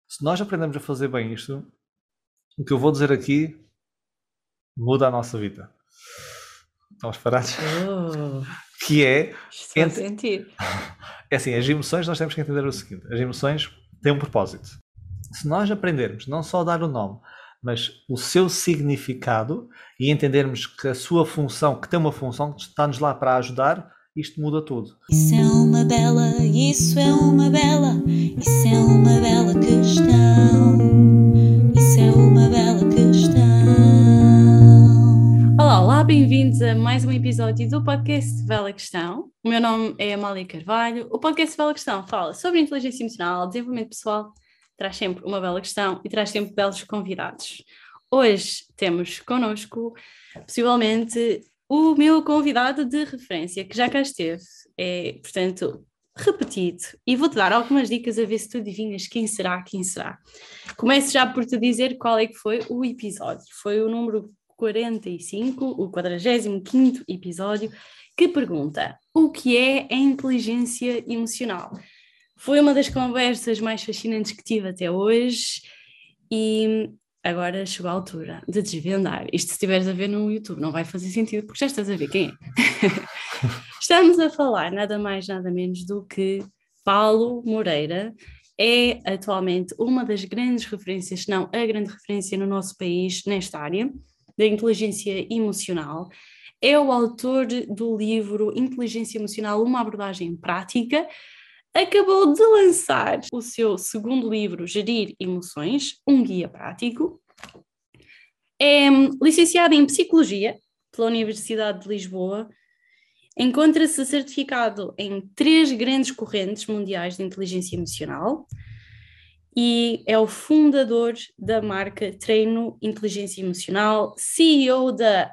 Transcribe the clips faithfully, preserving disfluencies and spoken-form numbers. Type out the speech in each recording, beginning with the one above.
Se nós aprendemos a fazer bem isto, o que eu vou dizer aqui muda a nossa vida. Estamos parados? Oh, Que é... isto faz Entre... sentido. É assim, as emoções, nós temos que entender o seguinte. As emoções têm um propósito. Se nós aprendermos não só a dar o nome, mas o seu significado e entendermos que a sua função, que tem uma função que está-nos lá para ajudar, isto muda tudo. Isso é uma bela, isso é uma bela, isso é uma bela questão. Isso é uma bela questão. Olá, olá, bem-vindos a mais um episódio do podcast Bela Questão. O meu nome é Amália Carvalho. O podcast Bela Questão fala sobre inteligência emocional, desenvolvimento pessoal, traz sempre uma bela questão e traz sempre belos convidados. Hoje temos connosco, possivelmente, o meu convidado de referência, que já cá esteve, é, portanto, repetido. E vou-te dar algumas dicas a ver se tu adivinhas quem será, quem será. Começo já por te dizer qual é que foi o episódio. Foi o número quarenta e cinco, o quadragésimo quinto episódio, que pergunta: o que é a inteligência emocional? Foi uma das conversas mais fascinantes que tive até hoje e agora chegou a altura de desvendar. Isto, se estiveres a ver no YouTube, não vai fazer sentido porque já estás a ver quem é. Estamos a falar nada mais, nada menos do que Paulo Moreira. É atualmente uma das grandes referências, se não a grande referência no nosso país nesta área da inteligência emocional. É o autor do livro Inteligência Emocional, uma abordagem prática. Acabou de lançar o seu segundo livro, Gerir Emoções, um guia prático. É licenciado em Psicologia pela Universidade de Lisboa. Encontra-se certificado em três grandes correntes mundiais de inteligência emocional e é o fundador da marca Treino Inteligência Emocional, C E O da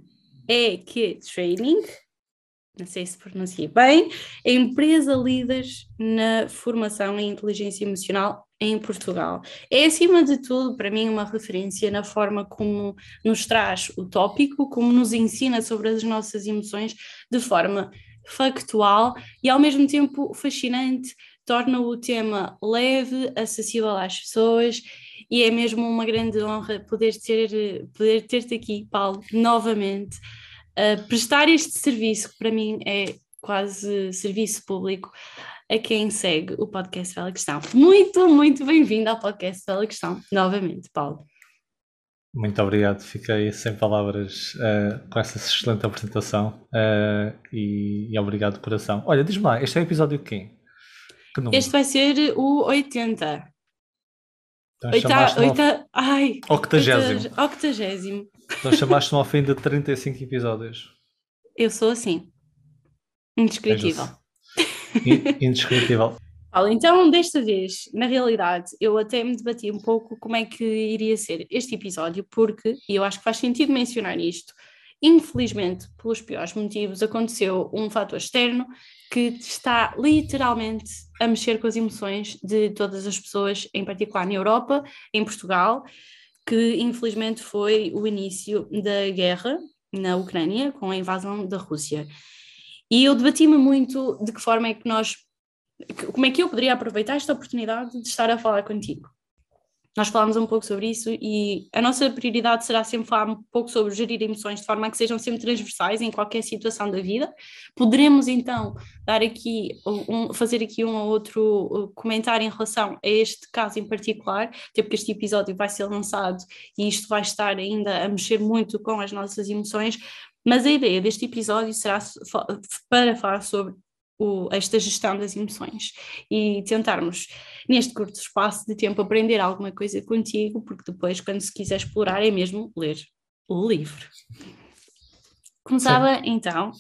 E Q Training, não sei se pronunciei bem, é empresa líder na formação em inteligência emocional em Portugal. É, acima de tudo, para mim, uma referência na forma como nos traz o tópico, como nos ensina sobre as nossas emoções de forma factual e, ao mesmo tempo, fascinante, torna o tema leve, acessível às pessoas e é mesmo uma grande honra poder ter, poder ter-te aqui, Paulo, novamente. Uh, prestar este serviço, que para mim é quase serviço público, a quem segue o podcast Bela Questão. Muito, muito bem-vindo ao podcast Bela Questão, novamente, Paulo. Muito obrigado, fiquei sem palavras uh, com essa excelente apresentação uh, e, e obrigado de coração. Olha, diz-me lá, este é o episódio de quem? Que número? Este vai ser o oitenta. Então Oita, chamaste-me oita, ao... ai, octagésimo. octagésimo. Então chamaste-me ao fim de trinta e cinco episódios. Eu sou assim. Indescritível. Indescritível. Paulo, então desta vez, na realidade, eu até me debati um pouco como é que iria ser este episódio, porque, e eu acho que faz sentido mencionar isto, infelizmente, pelos piores motivos, aconteceu um fator externo que está literalmente a mexer com as emoções de todas as pessoas, em particular na Europa, em Portugal, que infelizmente foi o início da guerra na Ucrânia, com a invasão da Rússia. E eu debati-me muito de que forma é que nós, como é que eu poderia aproveitar esta oportunidade de estar a falar contigo. Nós falámos um pouco sobre isso e a nossa prioridade será sempre falar um pouco sobre gerir emoções de forma a que sejam sempre transversais em qualquer situação da vida. Poderemos então dar aqui, um, fazer aqui um ou outro comentário em relação a este caso em particular, até porque este episódio vai ser lançado e isto vai estar ainda a mexer muito com as nossas emoções, mas a ideia deste episódio será para falar sobre O, esta gestão das emoções e tentarmos, neste curto espaço de tempo, aprender alguma coisa contigo, porque depois, quando se quiser explorar, é mesmo ler o livro. Começava, Sim. então,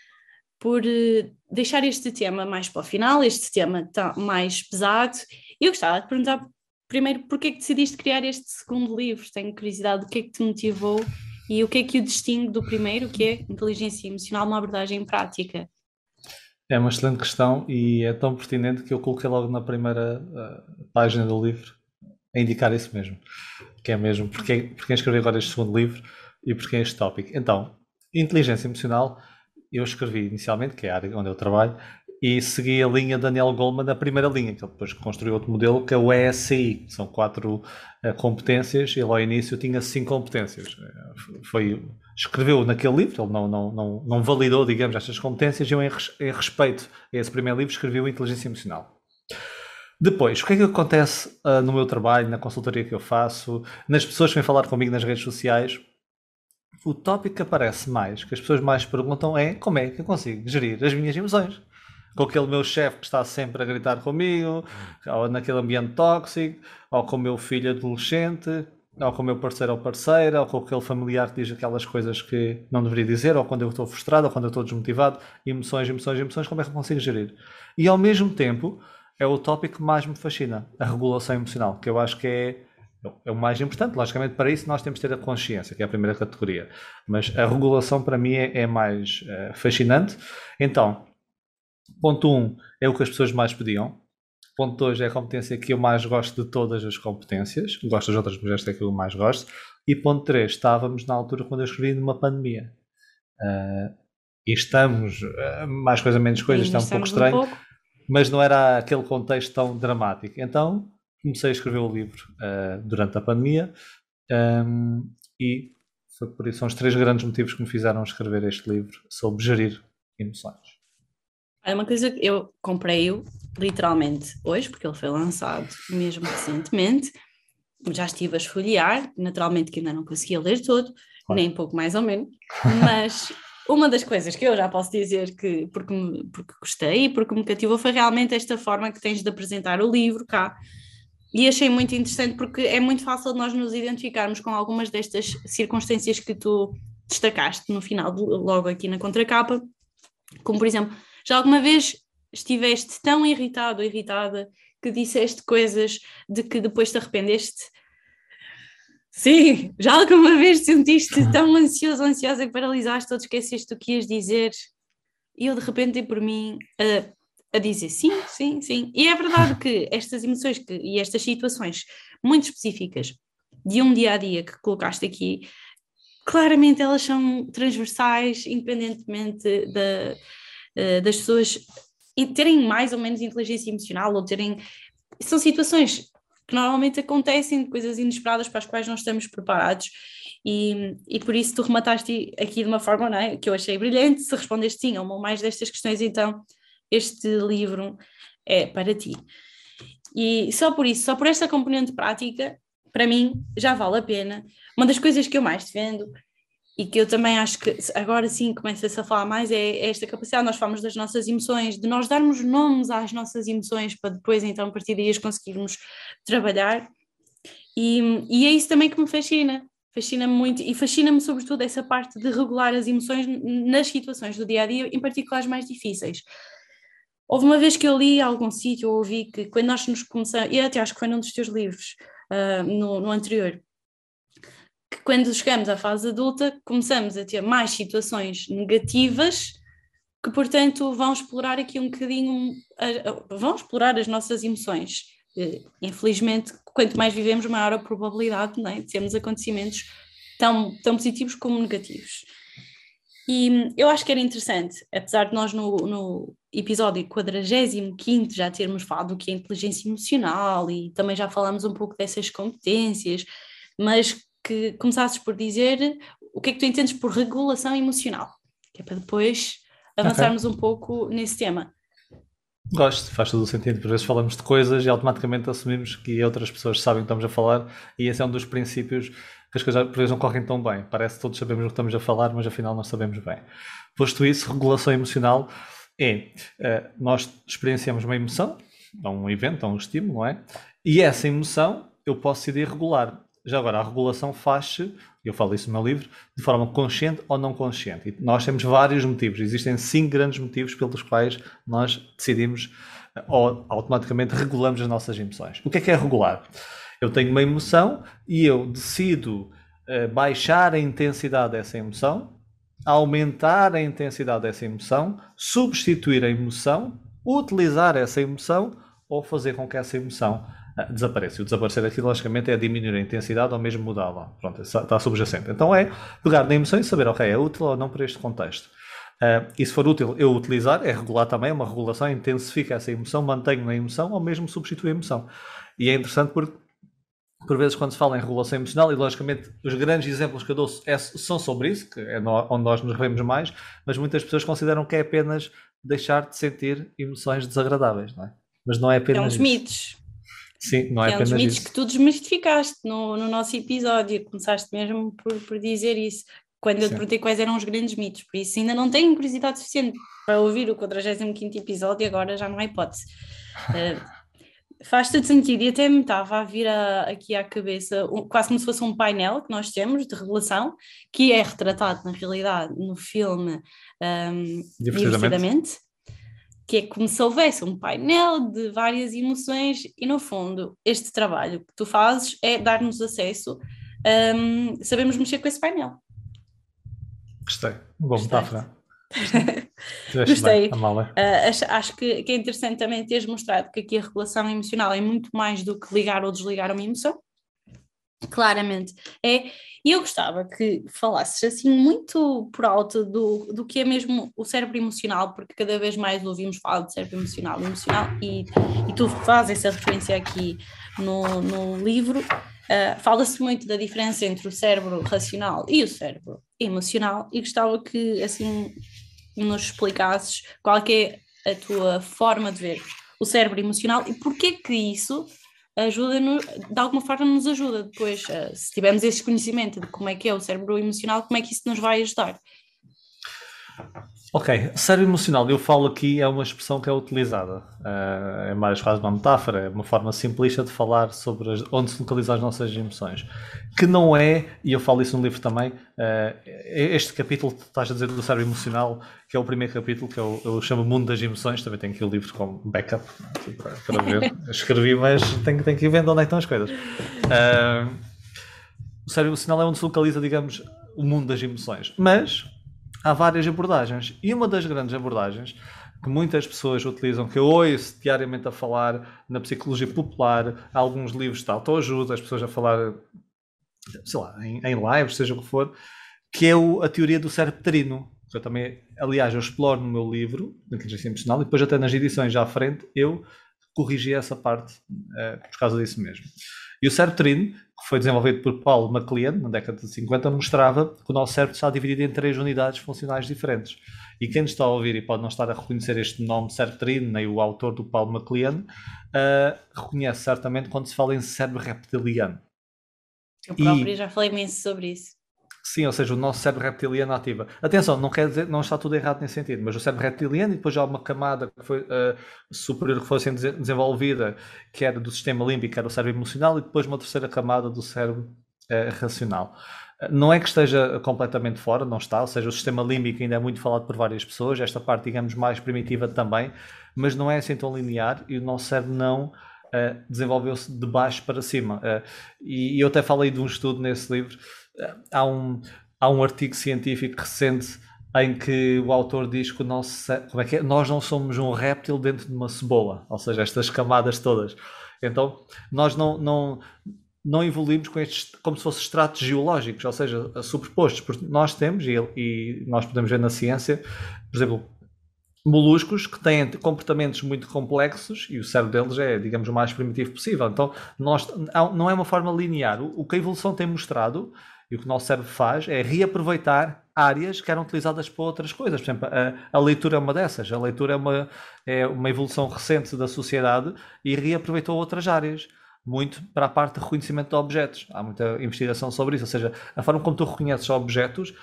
por uh, deixar este tema mais para o final, este tema tá mais pesado. Eu gostava de perguntar, primeiro, porquê é que decidiste criar este segundo livro? Tenho curiosidade do que é que te motivou e o que é que o distingue do primeiro, que é Inteligência Emocional, uma abordagem prática. É uma excelente questão e é tão pertinente que eu coloquei logo na primeira uh, página do livro a indicar isso mesmo, que é mesmo porque, porque escrevi agora este segundo livro e porque é este tópico. Então, inteligência emocional, eu escrevi inicialmente, que é a área onde eu trabalho, e segui a linha Daniel Goleman na primeira linha, que ele depois construiu outro modelo, que é o E S I, que são quatro uh, competências. Ele ao início tinha cinco competências. Uh, foi, escreveu naquele livro, ele não, não, não, não validou, digamos, estas competências, e eu, em, em respeito a esse primeiro livro, escrevi o Inteligência Emocional. Depois, o que é que acontece uh, no meu trabalho, na consultoria que eu faço, nas pessoas que vêm falar comigo nas redes sociais? O tópico que aparece mais, que as pessoas mais perguntam é: como é que eu consigo gerir as minhas emoções? Com aquele meu chefe que está sempre a gritar comigo, ou naquele ambiente tóxico, ou com o meu filho adolescente, ou com o meu parceiro ou parceira, ou com aquele familiar que diz aquelas coisas que não deveria dizer, ou quando eu estou frustrado, ou quando eu estou desmotivado. Emoções, emoções, emoções, como é que eu consigo gerir? E ao mesmo tempo, é o tópico que mais me fascina, a regulação emocional, que eu acho que é, é o mais importante. Logicamente, para isso nós temos de ter a consciência, que é a primeira categoria. Mas a regulação, para mim, é, é mais é, fascinante. Então, ponto um é o que as pessoas mais pediam. Ponto dois é a competência que eu mais gosto de todas as competências. Gosto das outras, mas esta é que eu mais gosto. E ponto três, estávamos na altura quando eu escrevi numa pandemia. Uh, e estamos, uh, mais coisa menos coisa, está um pouco estranho. Um pouco. Mas não era aquele contexto tão dramático. Então comecei a escrever o livro uh, durante a pandemia, um, e foi por isso, são os três grandes motivos que me fizeram escrever este livro sobre gerir emoções. É uma coisa que eu comprei-o literalmente hoje, porque ele foi lançado mesmo recentemente. Já estive a esfolhear, naturalmente que ainda não conseguia ler todo, claro. Nem pouco mais ou menos, mas uma das coisas que eu já posso dizer que, porque, me, porque gostei e porque me cativou, foi realmente esta forma que tens de apresentar o livro cá. E achei muito interessante porque é muito fácil de nós nos identificarmos com algumas destas circunstâncias que tu destacaste no final, logo aqui na contracapa, como por exemplo, já alguma vez estiveste tão irritado ou irritada que disseste coisas de que depois te arrependeste? Sim, já alguma vez te sentiste tão ansioso, ansiosa que paralisaste ou te esqueceste o que ias dizer? E eu de repente dei por mim a, a dizer sim, sim, sim. E é verdade que estas emoções que, e estas situações muito específicas de um dia-a-dia que colocaste aqui, claramente elas são transversais, independentemente da, das pessoas terem mais ou menos inteligência emocional ou terem... São situações que normalmente acontecem, coisas inesperadas para as quais não estamos preparados, e, e por isso tu remataste aqui de uma forma, não é, que eu achei brilhante. Se respondeste sim a uma ou mais destas questões, então este livro é para ti. E só por isso, só por esta componente prática, para mim já vale a pena. Uma das coisas que eu mais defendo e que eu também acho que agora sim começa-se a falar mais é esta capacidade, nós falamos das nossas emoções, de nós darmos nomes às nossas emoções para depois então a partir daí as conseguirmos trabalhar, e, e é isso também que me fascina, fascina-me muito, e fascina-me sobretudo essa parte de regular as emoções nas situações do dia-a-dia, em particular as mais difíceis. Houve uma vez que eu li a algum sítio, ou ouvi que quando nós nos começamos, e até acho que foi num dos teus livros, uh, no, no anterior, que quando chegamos à fase adulta começamos a ter mais situações negativas que, portanto, vão explorar aqui um bocadinho, vão explorar as nossas emoções. Infelizmente, quanto mais vivemos, maior a probabilidade, não é, de termos acontecimentos tão, tão positivos como negativos. E eu acho que era interessante, apesar de nós no, no episódio quadragésimo quinto já termos falado do que é inteligência emocional e também já falámos um pouco dessas competências, mas que começasses por dizer o que é que tu entendes por regulação emocional, que é para depois avançarmos okay. um pouco nesse tema. Gosto, faz todo o sentido. Por vezes falamos de coisas e automaticamente assumimos que outras pessoas sabem o que estamos a falar, e esse é um dos princípios que as coisas por vezes não correm tão bem. Parece que todos sabemos o que estamos a falar, mas afinal não sabemos bem. Posto isso, regulação emocional é, nós experienciamos uma emoção, a um evento, a um estímulo, não é? E essa emoção eu posso decidir regular. Já agora, a regulação faz-se, eu falo isso no meu livro, de forma consciente ou não consciente. E nós temos vários motivos. Existem cinco grandes motivos pelos quais nós decidimos ou automaticamente regulamos as nossas emoções. O que é que é regular? Eu tenho uma emoção e eu decido uh, baixar a intensidade dessa emoção, aumentar a intensidade dessa emoção, substituir a emoção, utilizar essa emoção ou fazer com que essa emoção desaparece. O desaparecer aqui, logicamente, é diminuir a intensidade ou mesmo mudá-la. Pronto, está subjacente. Então é pegar na emoção e saber, ok, é útil ou não para este contexto. Uh, e se for útil eu utilizar, é regular também, é uma regulação, intensifica essa emoção, mantenho na emoção ou mesmo substitui a emoção. E é interessante porque, por vezes, quando se fala em regulação emocional, e logicamente os grandes exemplos que eu dou é, são sobre isso, que é no, onde nós nos revemos mais, mas muitas pessoas consideram que é apenas deixar de sentir emoções desagradáveis, não é? Mas não é apenas É uns isso. mitos. Sim, não é, é um apenas dos mitos isso. que tu desmistificaste no, no nosso episódio, começaste mesmo por, por dizer isso, quando eu te Sim. perguntei quais eram os grandes mitos, por isso ainda não tenho curiosidade suficiente para ouvir o quadragésimo quinto episódio e agora já não há hipótese. Uh, faz todo sentido e até me estava a vir a, aqui à cabeça um, quase como se fosse um painel que nós temos de revelação, que é retratado na realidade no filme um, Divertidamente, que é como se houvesse um painel de várias emoções e no fundo este trabalho que tu fazes é dar-nos acesso, um, sabemos mexer com esse painel. Gostei, boa metáfora. Gostei. Bem, uh, acho, acho que, que é interessante também teres mostrado que aqui a regulação emocional é muito mais do que ligar ou desligar uma emoção. Claramente é, e eu gostava que falasses assim muito por alto do, do que é mesmo o cérebro emocional, porque cada vez mais ouvimos falar de cérebro emocional e emocional e, e tu fazes essa referência aqui no, no livro. Uh, fala-se muito da diferença entre o cérebro racional e o cérebro emocional e gostava que assim nos explicasses qual que é a tua forma de ver o cérebro emocional e porquê que isso ajuda-nos, de alguma forma nos ajuda depois, uh, se tivermos esse conhecimento de como é que é o cérebro emocional, como é que isso nos vai ajudar? Ok, cérebro emocional, eu falo aqui, é uma expressão que é utilizada, uh, é mais quase uma metáfora, é uma forma simplista de falar sobre as, onde se localizam as nossas emoções, que não é, e eu falo isso no livro também, uh, este capítulo que estás a dizer do cérebro emocional, que é o primeiro capítulo, que eu, eu chamo Mundo das Emoções, também tenho aqui o livro como backup, para, para ver, escrevi, mas tenho, tenho que ir vendo onde é que estão as coisas. Uh, o cérebro emocional é onde se localiza, digamos, o mundo das emoções, mas há várias abordagens, e uma das grandes abordagens que muitas pessoas utilizam, que eu ouço diariamente a falar na psicologia popular, há alguns livros de autoajuda, as pessoas a falar, sei lá, em, em lives, seja o que for, que é o, a teoria do cérebro pterino, que eu também, aliás, eu exploro no meu livro, de inteligência emocional, e depois até nas edições já à frente, eu corrigi essa parte uh, por causa disso mesmo. E o cérebro pterino, que foi desenvolvido por Paul MacLean, na década de cinquenta, mostrava que o nosso cérebro está dividido em três unidades funcionais diferentes. E quem nos está a ouvir e pode não estar a reconhecer este nome de cérebro pterino, nem o autor do Paul MacLean, uh, reconhece certamente quando se fala em cérebro reptiliano. Eu próprio e... já falei imenso sobre isso. Sim, ou seja, o nosso cérebro reptiliano ativa. Atenção, não quer dizer, não está tudo errado nesse sentido, mas o cérebro reptiliano e depois há uma camada que foi, uh, superior que foi sendo desenvolvida, que era do sistema límbico, que era o cérebro emocional, e depois uma terceira camada do cérebro uh, racional. Uh, não é que esteja completamente fora, não está, ou seja, o sistema límbico ainda é muito falado por várias pessoas, esta parte, digamos, mais primitiva também, mas não é assim tão linear e o nosso cérebro não uh, desenvolveu-se de baixo para cima. Uh, e, e eu até falei de um estudo nesse livro. Há um, há um artigo científico recente em que o autor diz que o nosso, como é que é? Nós não somos um réptil dentro de uma cebola, ou seja, estas camadas todas. Então, nós não, não, não evoluímos com estes, como se fossem estratos geológicos, ou seja, superpostos, porque nós temos, e, e nós podemos ver na ciência, por exemplo, moluscos que têm comportamentos muito complexos e o cérebro deles é, digamos, o mais primitivo possível. Então, nós, não é uma forma linear. O, o que a evolução tem mostrado e o que o nosso cérebro faz é reaproveitar áreas que eram utilizadas para outras coisas. Por exemplo, a, a leitura é uma dessas. A leitura é uma, é uma evolução recente da sociedade e reaproveitou outras áreas, muito para a parte de reconhecimento de objetos. Há muita investigação sobre isso. Ou seja, a forma como tu reconheces objetos,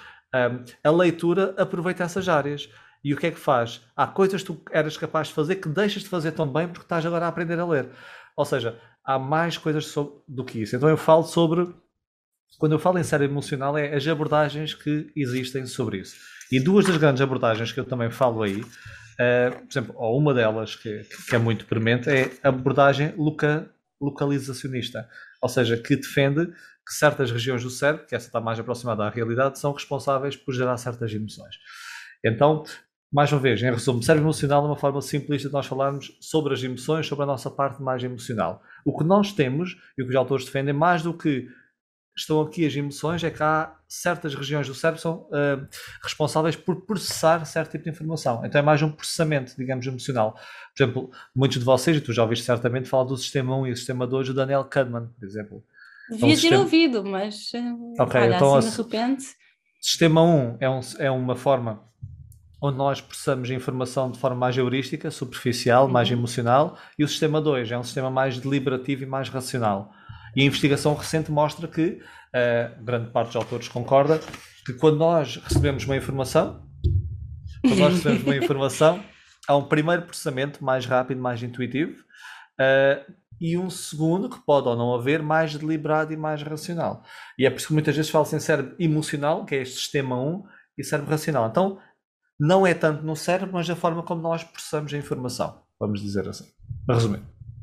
a leitura aproveita essas áreas. E o que é que faz? Há coisas que tu eras capaz de fazer que deixas de fazer tão bem porque estás agora a aprender a ler. Ou seja, há mais coisas sobre, do que isso. Então eu falo sobre... Quando eu falo em cérebro emocional, é as abordagens que existem sobre isso. E duas das grandes abordagens que eu também falo aí, uh, por exemplo, ou uma delas que, que é muito premente, é a abordagem loca, localizacionista. Ou seja, que defende que certas regiões do cérebro, que essa está mais aproximada à realidade, são responsáveis por gerar certas emoções. Então, mais uma vez, em resumo, cérebro emocional é uma forma simplista de nós falarmos sobre as emoções, sobre a nossa parte mais emocional. O que nós temos, e o que os autores defendem, mais do que estão aqui as emoções é que há certas regiões do cérebro que são uh, responsáveis por processar certo tipo de informação. Então é mais um processamento, digamos, emocional. Por exemplo, muitos de vocês, e tu já ouviste certamente falar do sistema um e do sistema dois do Daniel Kahneman, por exemplo. Devia um ter sistema... ouvido, mas okay, olha, então, assim de repente... Sistema um é, um, é uma forma onde nós processamos a informação de forma mais heurística, superficial, uhum. mais emocional, e o sistema dois é um sistema mais deliberativo e mais racional. E a investigação recente mostra que, uh, grande parte dos autores concorda, que quando nós recebemos uma informação, quando nós recebemos uma informação, há um primeiro processamento mais rápido, mais intuitivo, uh, e um segundo, que pode ou não haver, mais deliberado e mais racional. E é por isso que muitas vezes fala-se em cérebro emocional, que é este sistema um, e cérebro racional. Então, não é tanto no cérebro, mas a forma como nós processamos a informação, vamos dizer assim. A resumir.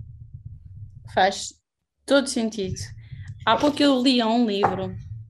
Faz todo sentido. Há pouco eu li um livro,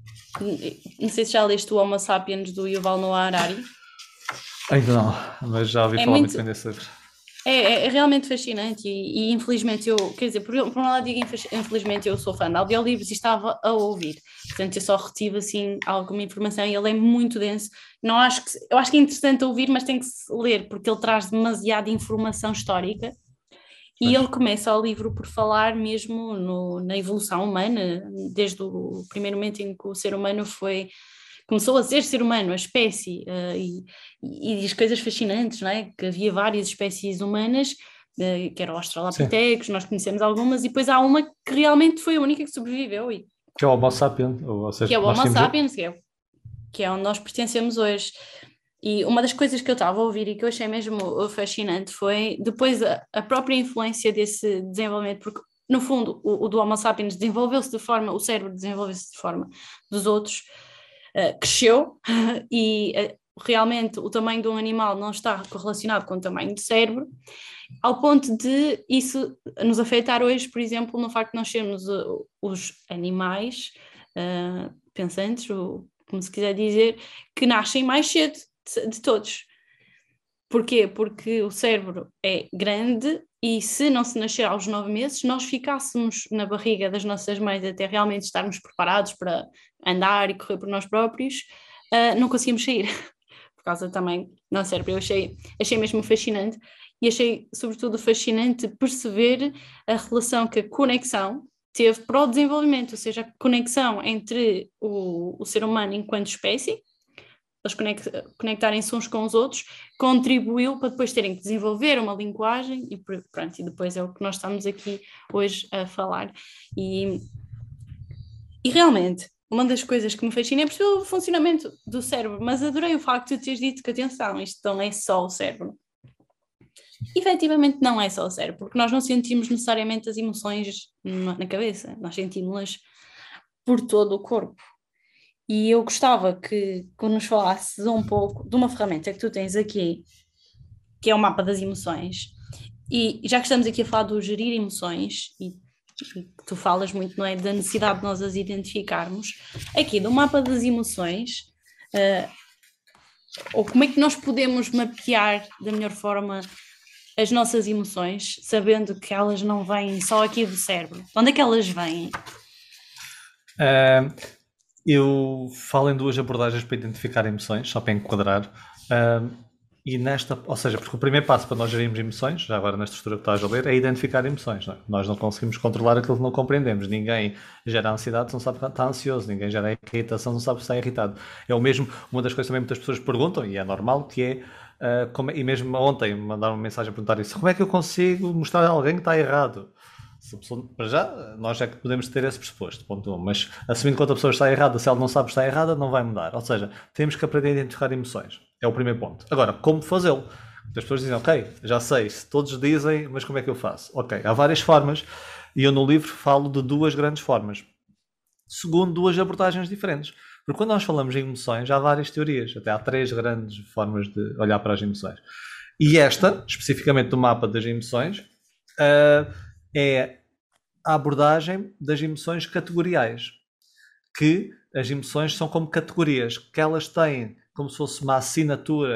não sei se já leste o Homo Sapiens do Yuval Noah Harari. Ainda não, mas já ouvi é falar muito, muito bem desse livro. É, é, é realmente fascinante e, e infelizmente eu, quer dizer, por, por um lado digo infelizmente eu sou fã de audiolivros e estava a ouvir, portanto eu só retive assim alguma informação e ele é muito denso. Não acho que, eu acho que é interessante ouvir, mas tem que se ler porque ele traz demasiada informação histórica. E ele começa o livro por falar mesmo no, na evolução humana, desde o primeiro momento em que o ser humano foi, começou a ser ser humano, a espécie, uh, e, e diz coisas fascinantes, não é? Que havia várias espécies humanas, uh, que eram os australopitecos, nós conhecemos algumas, e depois há uma que realmente foi a única que sobreviveu. E, que é o Homo sapiens. Ou seja, que é o Homo sapiens, que é, que é onde nós pertencemos hoje. E uma das coisas que eu estava a ouvir e que eu achei mesmo fascinante foi depois a, a própria influência desse desenvolvimento, porque no fundo o, o do Homo sapiens desenvolveu-se de forma, o cérebro desenvolveu-se de forma dos outros, uh, cresceu e uh, realmente o tamanho de um animal não está correlacionado com o tamanho do cérebro, ao ponto de isso nos afetar hoje, por exemplo, no facto de nós sermos uh, os animais uh, pensantes, ou como se quiser dizer, que nascem mais cedo de todos. Porquê? Porque o cérebro é grande e se não se nascer aos nove meses, nós ficássemos na barriga das nossas mães até realmente estarmos preparados para andar e correr por nós próprios, uh, não conseguimos sair. Por causa também do nosso cérebro. Eu achei, achei mesmo fascinante e achei sobretudo fascinante perceber a relação que a conexão teve para o desenvolvimento, ou seja, a conexão entre o, o ser humano enquanto espécie, eles conectarem-se uns com os outros, contribuiu para depois terem que desenvolver uma linguagem e pronto, e depois é o que nós estamos aqui hoje a falar. E, e realmente, uma das coisas que me fascina é perceber o funcionamento do cérebro, mas adorei o facto de teres dito que, atenção, isto não é só o cérebro. Efetivamente não é só o cérebro, porque nós não sentimos necessariamente as emoções na cabeça, nós sentimos-las por todo o corpo. E eu gostava que, que nos falasses um pouco de uma ferramenta que tu tens aqui, que é o mapa das emoções. E já que estamos aqui a falar do gerir emoções, e, e tu falas muito, não é, da necessidade de nós as identificarmos, aqui do mapa das emoções, uh, ou como é que nós podemos mapear da melhor forma as nossas emoções, sabendo que elas não vêm só aqui do cérebro. De onde é que elas vêm? Uh... Eu falo em duas abordagens para identificar emoções, só para enquadrar. Um, e nesta, ou seja, porque o primeiro passo para nós gerirmos emoções, já agora na estrutura que estás a ler, é identificar emoções. Não é? Nós não conseguimos controlar aquilo que não compreendemos. Ninguém gera ansiedade se não sabe que está ansioso. Ninguém gera irritação se não sabe se está irritado. É o mesmo, uma das coisas que também muitas pessoas perguntam, e é normal, que é, uh, como, e mesmo ontem mandaram uma mensagem a perguntar isso, como é que eu consigo mostrar a alguém que está errado? Se pessoa, para já, nós é que podemos ter esse pressuposto, ponto um, mas assumindo que outra pessoa está errada, se ela não sabe que está errada, não vai mudar. Ou seja, temos que aprender a identificar emoções. É o primeiro ponto. Agora, como fazê-lo? As pessoas dizem, ok, já sei, se todos dizem, mas como é que eu faço? Ok, há várias formas e eu no livro falo de duas grandes formas, segundo duas abordagens diferentes. Porque quando nós falamos em emoções, há várias teorias, até há três grandes formas de olhar para as emoções. E esta, especificamente do mapa das emoções, uh, é a abordagem das emoções categoriais, que as emoções são como categorias, que elas têm como se fosse uma assinatura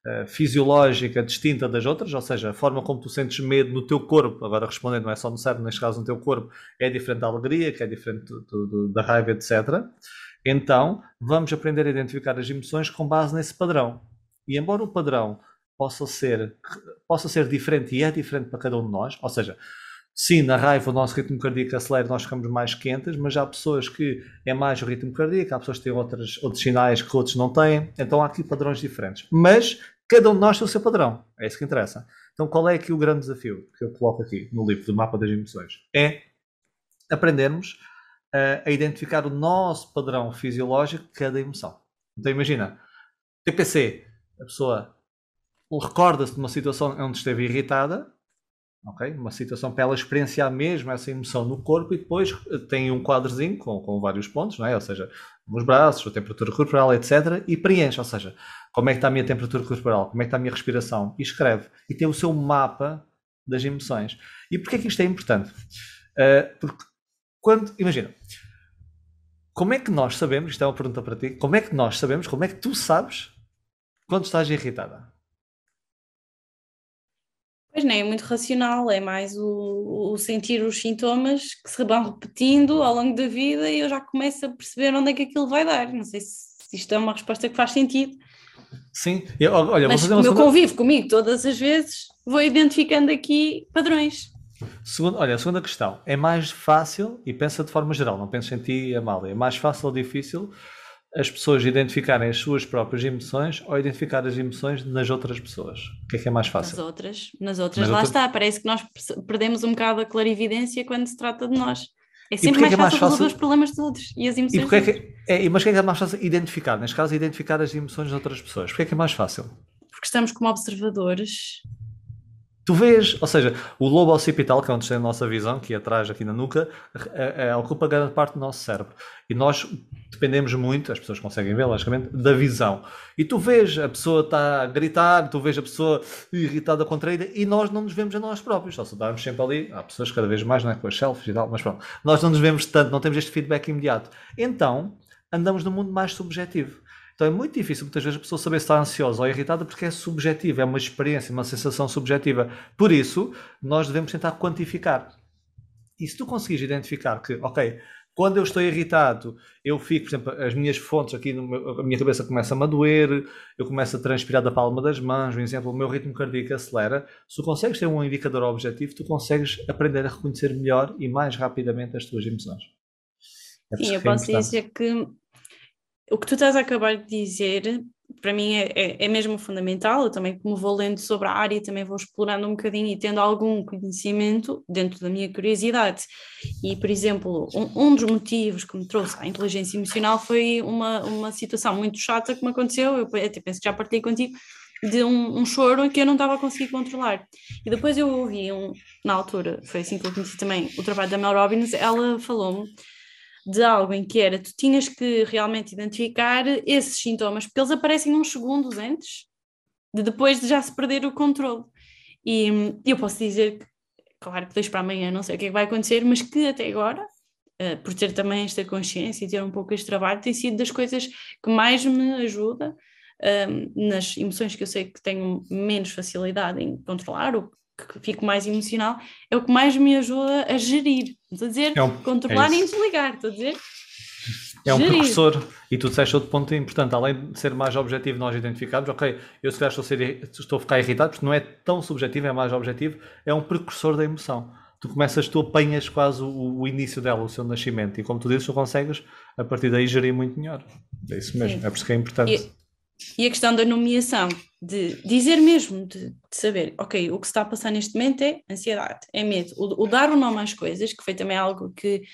uh, fisiológica distinta das outras, ou seja, a forma como tu sentes medo no teu corpo, agora respondendo, não é só no cérebro, neste caso no teu corpo, é diferente da alegria, que é diferente do, do, da raiva, etcétera. Então, vamos aprender a identificar as emoções com base nesse padrão. E embora o padrão possa ser, possa ser diferente, e é diferente para cada um de nós, ou seja, sim, na raiva o nosso ritmo cardíaco acelera, nós ficamos mais quentes, mas há pessoas que é mais o ritmo cardíaco, há pessoas que têm outros, outros sinais que outros não têm, então há aqui padrões diferentes. Mas cada um de nós tem o seu padrão, é isso que interessa. Então qual é aqui o grande desafio que eu coloco aqui no livro do Mapa das Emoções? É aprendermos a, a identificar o nosso padrão fisiológico de cada emoção. Então imagina, T P C, a pessoa recorda-se de uma situação onde esteve irritada, okay? Uma situação para ela experienciar mesmo essa emoção no corpo, e depois tem um quadrozinho com, com vários pontos, não é? Ou seja, os braços, a temperatura corporal, etcétera, e preenche, ou seja, como é que está a minha temperatura corporal, como é que está a minha respiração, e escreve, e tem o seu mapa das emoções. E porquê é que isto é importante? Uh, porque quando, imagina, como é que nós sabemos, isto é uma pergunta para ti, como é que nós sabemos, como é que tu sabes quando estás irritada? Pois não é muito racional, é mais o, o sentir os sintomas que se vão repetindo ao longo da vida, e eu já começo a perceber onde é que aquilo vai dar. Não sei se isto é uma resposta que faz sentido. Sim, eu, olha, mas vou fazer como uma eu segunda... convivo comigo todas as vezes, vou identificando aqui padrões. Segundo, olha, a segunda questão, é mais fácil, e pensa de forma geral, não penses em ti, Amália, é mais fácil ou difícil as pessoas identificarem as suas próprias emoções ou identificar as emoções nas outras pessoas? O que é que é mais fácil? Nas outras, nas outras nas lá outras... está, parece que nós perdemos um bocado a clarividência quando se trata de nós. É sempre mais, é mais fácil fácil resolver os problemas dos outros e as emoções e porque é dos que é, mas o que é que é mais fácil identificar? Neste caso, identificar as emoções de outras pessoas. Porquê é que é mais fácil? Porque estamos como observadores. Tu vês, ou seja, o lobo occipital, que é onde está a nossa visão, que é atrás aqui na nuca, é, é, ocupa grande parte do nosso cérebro. E nós dependemos muito, as pessoas conseguem ver, logicamente, da visão. E tu vês, a pessoa está a gritar, tu vês a pessoa irritada, contraída, e nós não nos vemos a nós próprios. Só se darmos sempre ali, há pessoas cada vez mais, não é, com as selfies e tal, mas pronto. Nós não nos vemos tanto, não temos este feedback imediato. Então, andamos num mundo mais subjetivo. Então é muito difícil muitas vezes a pessoa saber se está ansiosa ou irritada, porque é subjetivo, é uma experiência, uma sensação subjetiva. Por isso, nós devemos tentar quantificar. E se tu conseguires identificar que, ok, quando eu estou irritado, eu fico, por exemplo, as minhas fontes aqui, no meu, a minha cabeça começa-me a doer, eu começo a transpirar da palma das mãos, por exemplo, o meu ritmo cardíaco acelera. Se tu consegues ter um indicador objetivo, tu consegues aprender a reconhecer melhor e mais rapidamente as tuas emoções. É Sim, eu posso importante. dizer que o que tu estás a acabar de dizer, para mim é, é, é mesmo fundamental. Eu também, como vou lendo sobre a área, também vou explorando um bocadinho e tendo algum conhecimento dentro da minha curiosidade. E, por exemplo, um, um dos motivos que me trouxe à inteligência emocional foi uma, uma situação muito chata que me aconteceu, eu até penso que já partilhei contigo, de um, um choro que eu não estava a conseguir controlar. E depois eu ouvi, um, na altura, foi assim que eu conheci também o trabalho da Mel Robbins, ela falou-me de algo em que era, tu tinhas que realmente identificar esses sintomas, porque eles aparecem uns segundos antes, de depois de já se perder o controle. E eu posso dizer que, claro que dois para amanhã não sei o que é que vai acontecer, mas que até agora, uh, por ter também esta consciência e ter um pouco este trabalho, tem sido das coisas que mais me ajuda um, nas emoções que eu sei que tenho menos facilidade em controlar, ou que fico mais emocional, é o que mais me ajuda a gerir. Estou a dizer, é um, controlar é e desligar, estou a dizer. É um gerir. Precursor, e tu disseste outro ponto importante, além de ser mais objetivo nós identificarmos, ok, eu se calhar estou a, ser, estou a ficar irritado, porque não é tão subjetivo, é mais objetivo, é um precursor da emoção. Tu começas, tu apanhas quase o, o início dela, o seu nascimento, e como tu dizes, tu consegues, a partir daí, gerir muito melhor. É isso mesmo, Sim. É por isso que é importante. E... E a questão da nomeação, de dizer mesmo, de, de saber, ok, o que se está a passar neste momento é ansiedade, é medo. O, o dar o nome às coisas, que foi também algo que,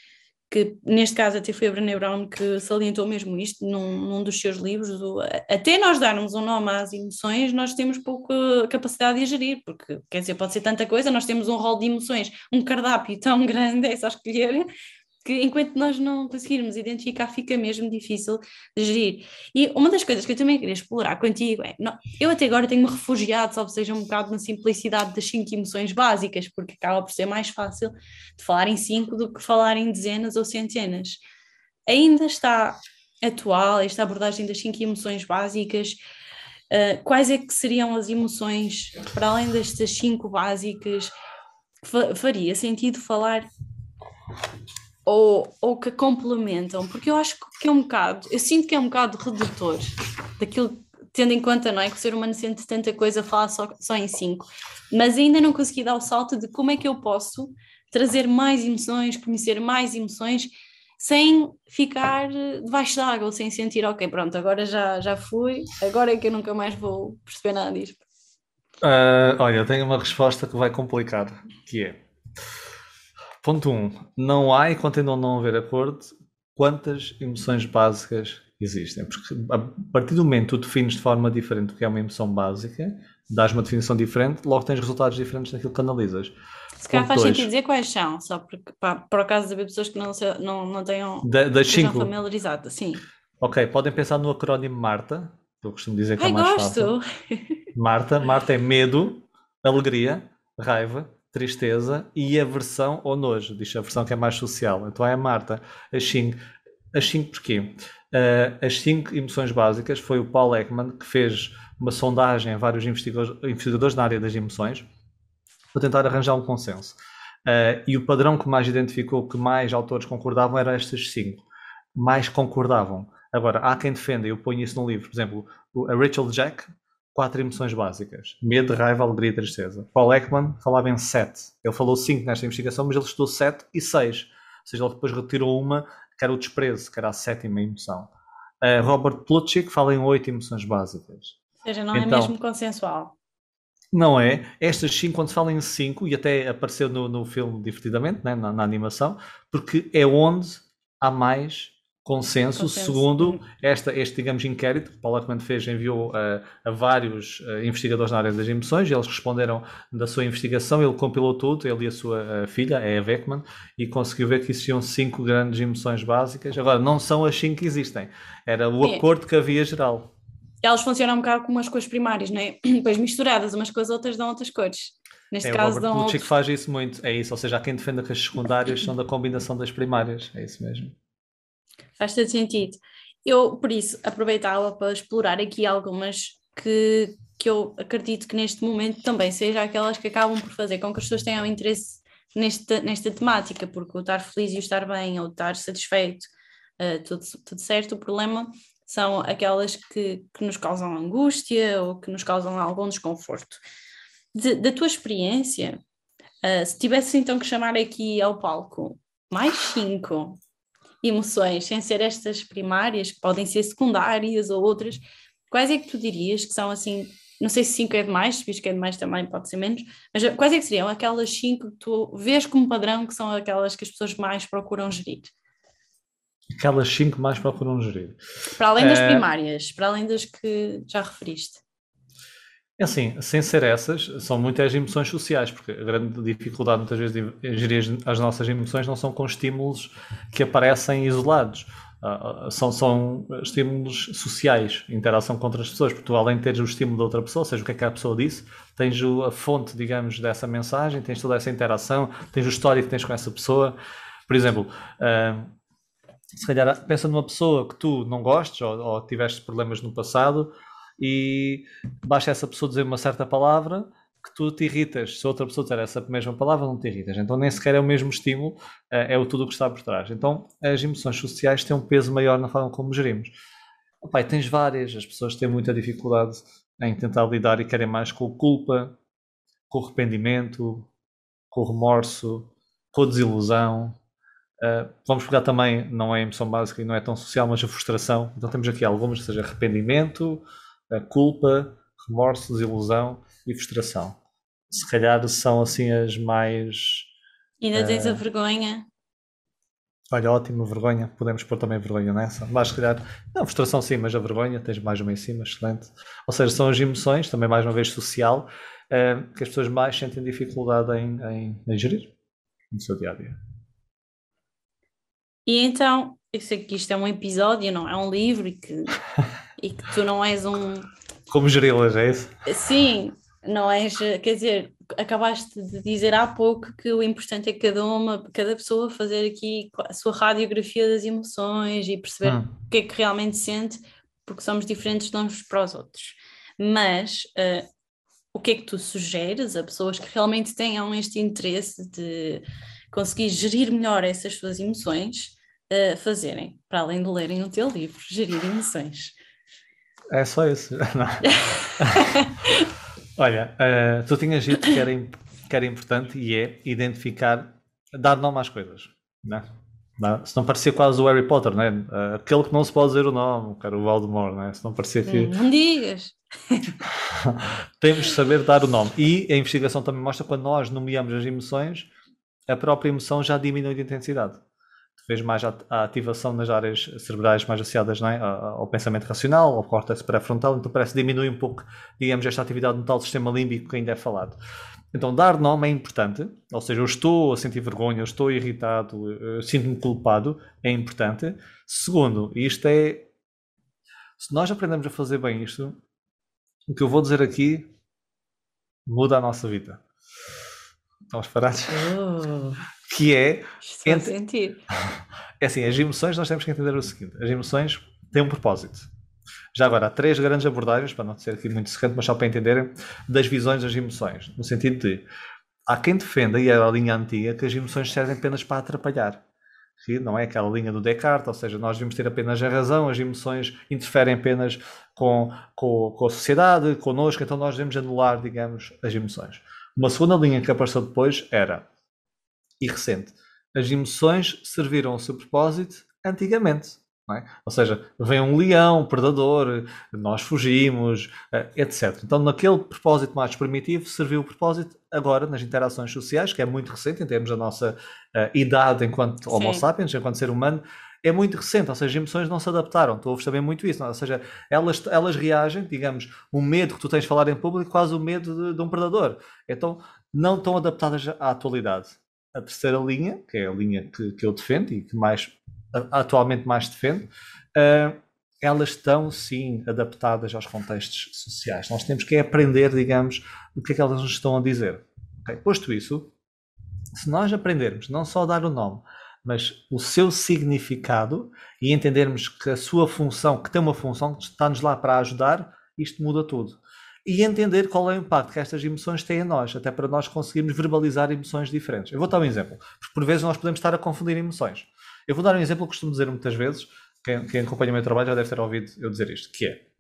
que neste caso até foi a Brené Brown que salientou mesmo isto num, num dos seus livros, do, até nós darmos um nome às emoções, nós temos pouca capacidade de a gerir, porque, quer dizer, pode ser tanta coisa, nós temos um rol de emoções, um cardápio tão grande, é só escolher, que enquanto nós não conseguirmos identificar fica mesmo difícil de gerir. E uma das coisas que eu também queria explorar contigo é, não, eu até agora tenho-me refugiado, salvo seja um bocado na simplicidade das cinco emoções básicas, porque acaba por ser mais fácil de falar em cinco do que falar em dezenas ou centenas. Ainda está atual esta abordagem das cinco emoções básicas? Uh, quais é que seriam as emoções, para além destas cinco básicas, que fa- faria sentido falar ou, ou que complementam? Porque eu acho que é um bocado, eu sinto que é um bocado redutor daquilo, tendo em conta, não é, que o ser humano sente tanta coisa, falar só, só em cinco, mas ainda não consegui dar o salto de como é que eu posso trazer mais emoções, conhecer mais emoções, sem ficar debaixo d'água, ou sem sentir, ok, pronto, agora já, já fui, agora é que eu nunca mais vou perceber nada disto. Ah, olha, eu tenho uma resposta que vai complicar, que é, ponto um, não há e continuam a não haver acordo quantas emoções básicas existem, porque a partir do momento que tu defines de forma diferente o que é uma emoção básica, dás uma definição diferente, logo tens resultados diferentes daquilo que analisas. Se calhar Ponto faz dois, sentido dizer quais são, só porque, pá, por acaso de haver pessoas que não, se- não, não tenham, da- das estejam cinco, familiarizadas, sim. ok, podem pensar no acrónimo MARTA, que eu costumo dizer que é o Ai, mais fácil. gosto! Marta, Marta é medo, alegria, raiva, tristeza e aversão ou nojo. Diz a versão que é mais social. Então é a Marta. As cinco. As cinco porquê? Uh, as cinco emoções básicas foi o Paul Ekman que fez uma sondagem a vários investigadores, investigadores na área das emoções para tentar arranjar um consenso. Uh, e o padrão que mais identificou, que mais autores concordavam, eram estas cinco. Mais concordavam. Agora, há quem defenda, eu ponho isso no livro, por exemplo, a Rachel Jack, quatro emoções básicas: medo, raiva, alegria e tristeza. Paul Ekman falava em sete. Ele falou cinco nesta investigação, mas ele estudou sete e seis. Ou seja, ele depois retirou uma, que era o desprezo, que era a sétima emoção. Uh, Robert Plutchik fala em oito emoções básicas. Ou seja, não é Então, mesmo consensual. não é? Estas cinco, quando se fala em cinco, e até apareceu no, no filme divertidamente, né, na, na animação, porque é onde há mais consenso, Consenso. segundo Hum. esta, este, digamos, inquérito que Paul Ekman fez, enviou a, a vários uh, investigadores na área das emoções, e eles responderam da sua investigação, ele compilou tudo, ele e a sua uh, filha, a Eve Ekman, e conseguiu ver que existiam cinco grandes emoções básicas. Agora, não são as cinco que existem, era o Sim. acordo que havia geral. Elas funcionam um bocado como as cores primárias, não é? Depois misturadas umas com as outras dão outras cores. Neste É, o caso Robert dão Plutchik outros. faz isso muito, é isso, ou seja, há quem defenda que as secundárias são da combinação das primárias, é isso mesmo. Faz todo sentido. Eu, por isso, aproveitava para explorar aqui algumas que, que eu acredito que neste momento também sejam aquelas que acabam por fazer com que as pessoas tenham interesse nesta, nesta temática, porque o estar feliz e o estar bem, ou o estar satisfeito, uh, tudo, tudo certo, o problema são aquelas que, que nos causam angústia ou que nos causam algum desconforto. De, da tua experiência, uh, se tivesse então que chamar aqui ao palco mais cinco emoções, sem ser estas primárias, que podem ser secundárias ou outras, quais é que tu dirias que são assim, não sei se cinco é demais, se visto que é demais também pode ser menos, mas quais é que seriam aquelas cinco que tu vês como padrão que são aquelas que as pessoas mais procuram gerir? Aquelas cinco mais procuram gerir. Para além das É, primárias, para além das que já referiste. é assim, sem ser essas, são muitas emoções sociais, porque a grande dificuldade muitas vezes de gerir as nossas emoções não são com estímulos que aparecem isolados. Uh, são, são estímulos sociais, interação com outras pessoas, porque tu, além de teres o estímulo da outra pessoa, seja o que é que a pessoa disse, tens o, a fonte, digamos, dessa mensagem, tens toda essa interação, tens o histórico que tens com essa pessoa. Por exemplo, uh, se calhar pensa numa pessoa que tu não gostes ou, ou tiveste problemas no passado e basta essa pessoa dizer uma certa palavra que tu te irritas. Se outra pessoa disser essa mesma palavra, não te irritas. Então nem sequer é o mesmo estímulo, é o tudo o que está por trás. Então as emoções sociais têm um peso maior na forma como gerimos. Opa, tens várias, as pessoas têm muita dificuldade em tentar lidar e querem mais com a culpa, com o arrependimento, com o remorso, com a desilusão. Uh, vamos pegar também, não é emoção básica e não é tão social, mas a frustração. Então temos aqui algumas, ou seja, arrependimento, a culpa, remorso, desilusão e frustração. Se calhar são assim as mais... E ainda uh, tens a vergonha. Olha, ótimo, vergonha. Podemos pôr também a vergonha nessa. Mas se calhar, não, frustração sim, mas a vergonha, tens mais uma em cima, excelente. Ou seja, são as emoções, também mais uma vez social, uh, que as pessoas mais sentem dificuldade em, em, em gerir no seu dia-a-dia. E então, eu sei que isto é um episódio, não é um livro, e que, e que tu não és um... Como geri-las, é isso? Sim, não és, quer dizer, acabaste de dizer há pouco que o importante é cada uma, cada pessoa fazer aqui a sua radiografia das emoções e perceber Hum. o que é que realmente sente, porque somos diferentes de uns para os outros. Mas uh, o que é que tu sugeres a pessoas que realmente tenham este interesse de conseguir gerir melhor essas suas emoções, uh, fazerem, para além de lerem o teu livro, Gerir Emoções? É só isso. Olha, uh, tu tinhas dito que era, que era importante e é identificar, dar nome às coisas, né? Não, se não parecia quase o Harry Potter, né? Uh, aquele que não se pode dizer o nome, que era o Voldemort, né? Se não parecia que... Não digas! Temos de saber dar o nome. E a investigação também mostra que quando nós nomeamos as emoções, a própria emoção já diminui de intensidade. Fez mais a, a ativação nas áreas cerebrais mais associadas, não é? ao pensamento racional, ao córtex pré-frontal, então parece que diminui um pouco, digamos, esta atividade no tal sistema límbico que ainda é falado. Então, dar nome é importante, ou seja, eu estou a sentir vergonha, eu estou irritado, eu sinto-me culpado, é importante. Segundo, isto é, se nós aprendemos a fazer bem isto, o que eu vou dizer aqui muda a nossa vida. Estamos parados? Oh, que é... estou a sentir. É assim, as emoções, nós temos que entender o seguinte, as emoções têm um propósito. Já agora, há três grandes abordagens, para não ser aqui muito secante, mas só para entenderem, das visões das emoções. No sentido de, há quem defenda, e é a linha antiga, que as emoções servem apenas para atrapalhar. Que não é aquela linha do Descartes, ou seja, nós devemos ter apenas a razão, as emoções interferem apenas com, com, com a sociedade, connosco, então nós devemos anular, digamos, as emoções. Uma segunda linha que apareceu depois era, e recente, as emoções serviram ao seu propósito antigamente. Não é? Ou seja, vem um leão, um predador, nós fugimos, etcétera. Então, naquele propósito mais primitivo, serviu o propósito agora nas interações sociais, que é muito recente em termos da nossa uh, idade enquanto Sim. Homo sapiens, enquanto ser humano, é muito recente, ou seja, as emoções não se adaptaram. Tu ouves também muito isso, não? Ou seja, elas, elas reagem, digamos, o medo que tu tens de falar em público, quase o medo de, de um predador. Então, não estão adaptadas à atualidade. A terceira linha, que é a linha que, que eu defendo e que mais, atualmente mais defendo, uh, elas estão sim adaptadas aos contextos sociais. Nós temos que aprender, digamos, o que é que elas nos estão a dizer. Okay? Posto isso, se nós aprendermos não só a dar o nome, mas o seu significado e entendermos que a sua função, que tem uma função que está-nos lá para ajudar, isto muda tudo. E entender qual é o impacto que estas emoções têm em nós, até para nós conseguirmos verbalizar emoções diferentes. Eu vou dar um exemplo, porque por vezes nós podemos estar a confundir emoções. Eu vou dar um exemplo que costumo dizer muitas vezes, quem, quem acompanha o meu trabalho já deve ter ouvido eu dizer isto, que é,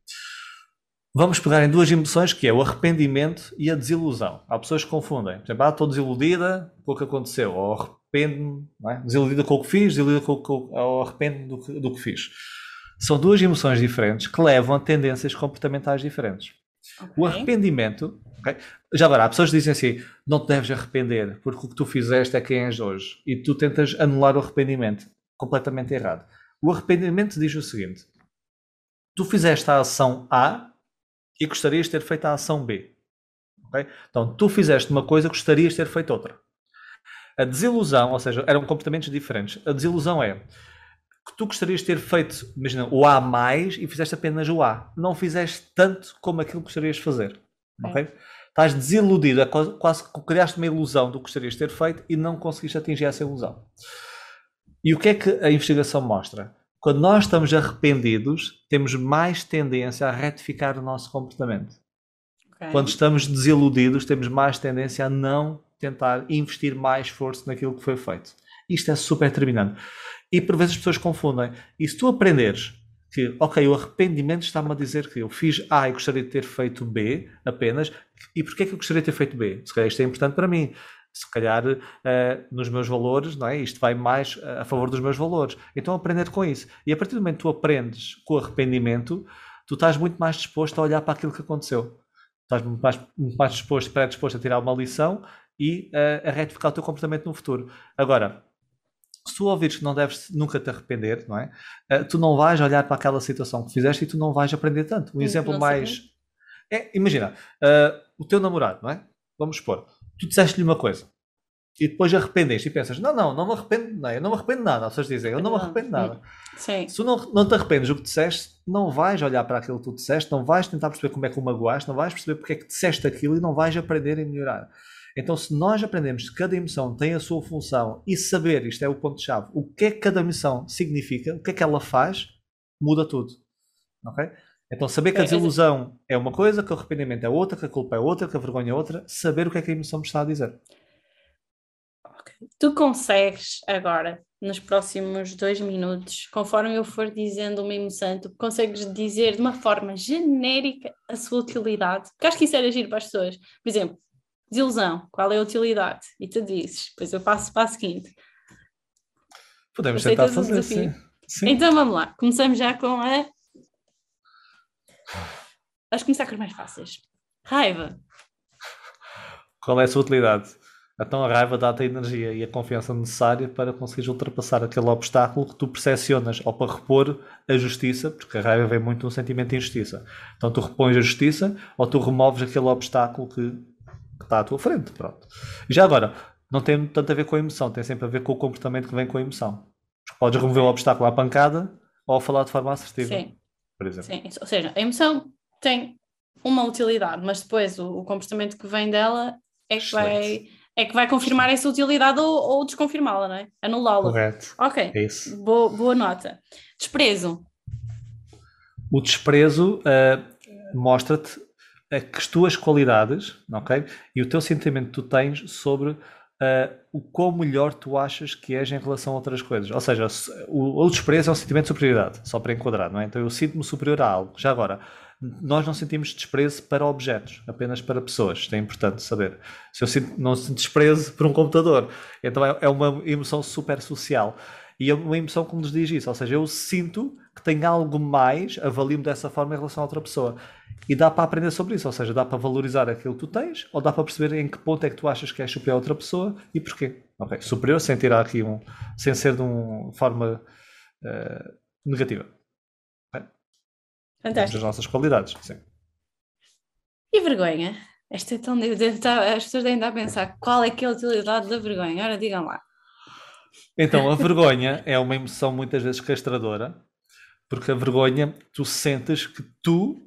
vamos pegar em duas emoções, que é o arrependimento e a desilusão. Há pessoas que confundem. Por exemplo, ah, estou desiludida com o que aconteceu, ou arrependo-me, não é? Desiludida com o que fiz, desiludida com o que, ou arrependo-me do que, do que fiz. São duas emoções diferentes que levam a tendências comportamentais diferentes. Okay. O arrependimento, okay? Já agora, há pessoas que dizem assim, não te deves arrepender, porque o que tu fizeste é quem és hoje, e tu tentas anular o arrependimento. Completamente errado. O arrependimento diz o seguinte, tu fizeste a ação A e gostarias de ter feito a ação B. Okay? Então, tu fizeste uma coisa, gostarias de ter feito outra. A desilusão, ou seja, eram comportamentos diferentes. A desilusão é que tu gostarias de ter feito, imagina, o A mais e fizeste apenas o A. Não fizeste tanto como aquilo que gostarias de fazer. É. Okay? Estás desiludido, é quase, quase que criaste uma ilusão do que gostarias de ter feito e não conseguiste atingir essa ilusão. E o que é que a investigação mostra? Quando nós estamos arrependidos, temos mais tendência a retificar o nosso comportamento. Okay. Quando estamos desiludidos, temos mais tendência a não tentar investir mais esforço naquilo que foi feito. Isto é super determinante. E por vezes as pessoas confundem. E se tu aprenderes que, ok, o arrependimento está-me a dizer que eu fiz A e gostaria de ter feito B apenas, e porquê é que eu gostaria de ter feito B? Se calhar isto é importante para mim. Se calhar uh, nos meus valores, não é? Isto vai mais a favor dos meus valores. Então aprender com isso. E a partir do momento que tu aprendes com o arrependimento, tu estás muito mais disposto a olhar para aquilo que aconteceu. Estás muito mais, muito mais disposto, predisposto a tirar uma lição e uh, a retificar o teu comportamento no futuro. Agora, se tu ouvires que não deves nunca te arrepender, não é? Uh, tu não vais olhar para aquela situação que fizeste e tu não vais aprender tanto. Um exemplo mais... É, imagina, uh, o teu namorado, não é? Vamos supor, tu disseste-lhe uma coisa e depois arrependeste e pensas, não, não, não me arrependo, não, eu não me arrependo de nada. As pessoas dizem, eu não me arrependo de nada. Sim. Se tu não, não te arrependes do que disseste, não vais olhar para aquilo que tu disseste, não vais tentar perceber como é que o magoaste, não vais perceber porque é que disseste aquilo e não vais aprender e melhorar. Então, se nós aprendemos que cada emoção tem a sua função e saber, isto é o ponto-chave, o que é que cada emoção significa, o que é que ela faz, muda tudo. Okay? Então, saber que a desilusão é uma coisa, que o arrependimento é outra, que a culpa é outra, que a vergonha é outra, saber o que é que a emoção me está a dizer. Okay. Tu consegues agora, nos próximos dois minutos, conforme eu for dizendo uma emoção, tu consegues dizer de uma forma genérica a sua utilidade? Porque acho que isso era giro para as pessoas. Por exemplo, desilusão, qual é a utilidade? E tu dizes, depois eu passo para a seguinte. Podemos tentar fazer, sim. sim. Então vamos lá, começamos já com a... Vamos começar com as mais fáceis. Raiva. Qual é a sua utilidade? Então a raiva dá-te a energia e a confiança necessária para conseguires ultrapassar aquele obstáculo que tu percepcionas, ou para repor a justiça, porque a raiva vem muito de um sentimento de injustiça. Então tu repões a justiça ou tu removes aquele obstáculo que, que está à tua frente. Pronto. E já agora, não tem tanto a ver com a emoção, tem sempre a ver com o comportamento que vem com a emoção. Porque podes remover o obstáculo à pancada ou falar de forma assertiva. Sim. Por exemplo. Sim. Ou seja, a emoção tem uma utilidade, mas depois o, o comportamento que vem dela é que vai... É que vai confirmar essa utilidade ou, ou desconfirmá-la, não é? Anulá-la. Correto. Ok. É isso. Boa, boa nota. Desprezo. O desprezo uh, mostra-te uh, que as tuas qualidades, ok? E o teu sentimento que tu tens sobre uh, o quão melhor tu achas que és em relação a outras coisas. Ou seja, o, o desprezo é um sentimento de superioridade, só para enquadrar, não é? Então eu sinto-me superior a algo. Já agora, nós não sentimos desprezo para objetos, apenas para pessoas. Isto é importante saber. Se eu sinto, não sinto desprezo por um computador, então é, é uma emoção super social. E é uma emoção que nos diz isso. Ou seja, eu sinto que tenho algo mais, avalio-me dessa forma em relação a outra pessoa. E dá para aprender sobre isso. Ou seja, dá para valorizar aquilo que tu tens, ou dá para perceber em que ponto é que tu achas que és superior a outra pessoa e porquê. Ok, superior sem tirar aqui um, sem ser de uma forma uh, negativa. Fantástico. Das nossas qualidades, sim. E vergonha? Esta é tão... Deve estar... As pessoas devem estar a pensar qual é que é a utilidade da vergonha. Ora, digam lá. Então, a vergonha é uma emoção muitas vezes castradora, porque a vergonha, tu sentes que tu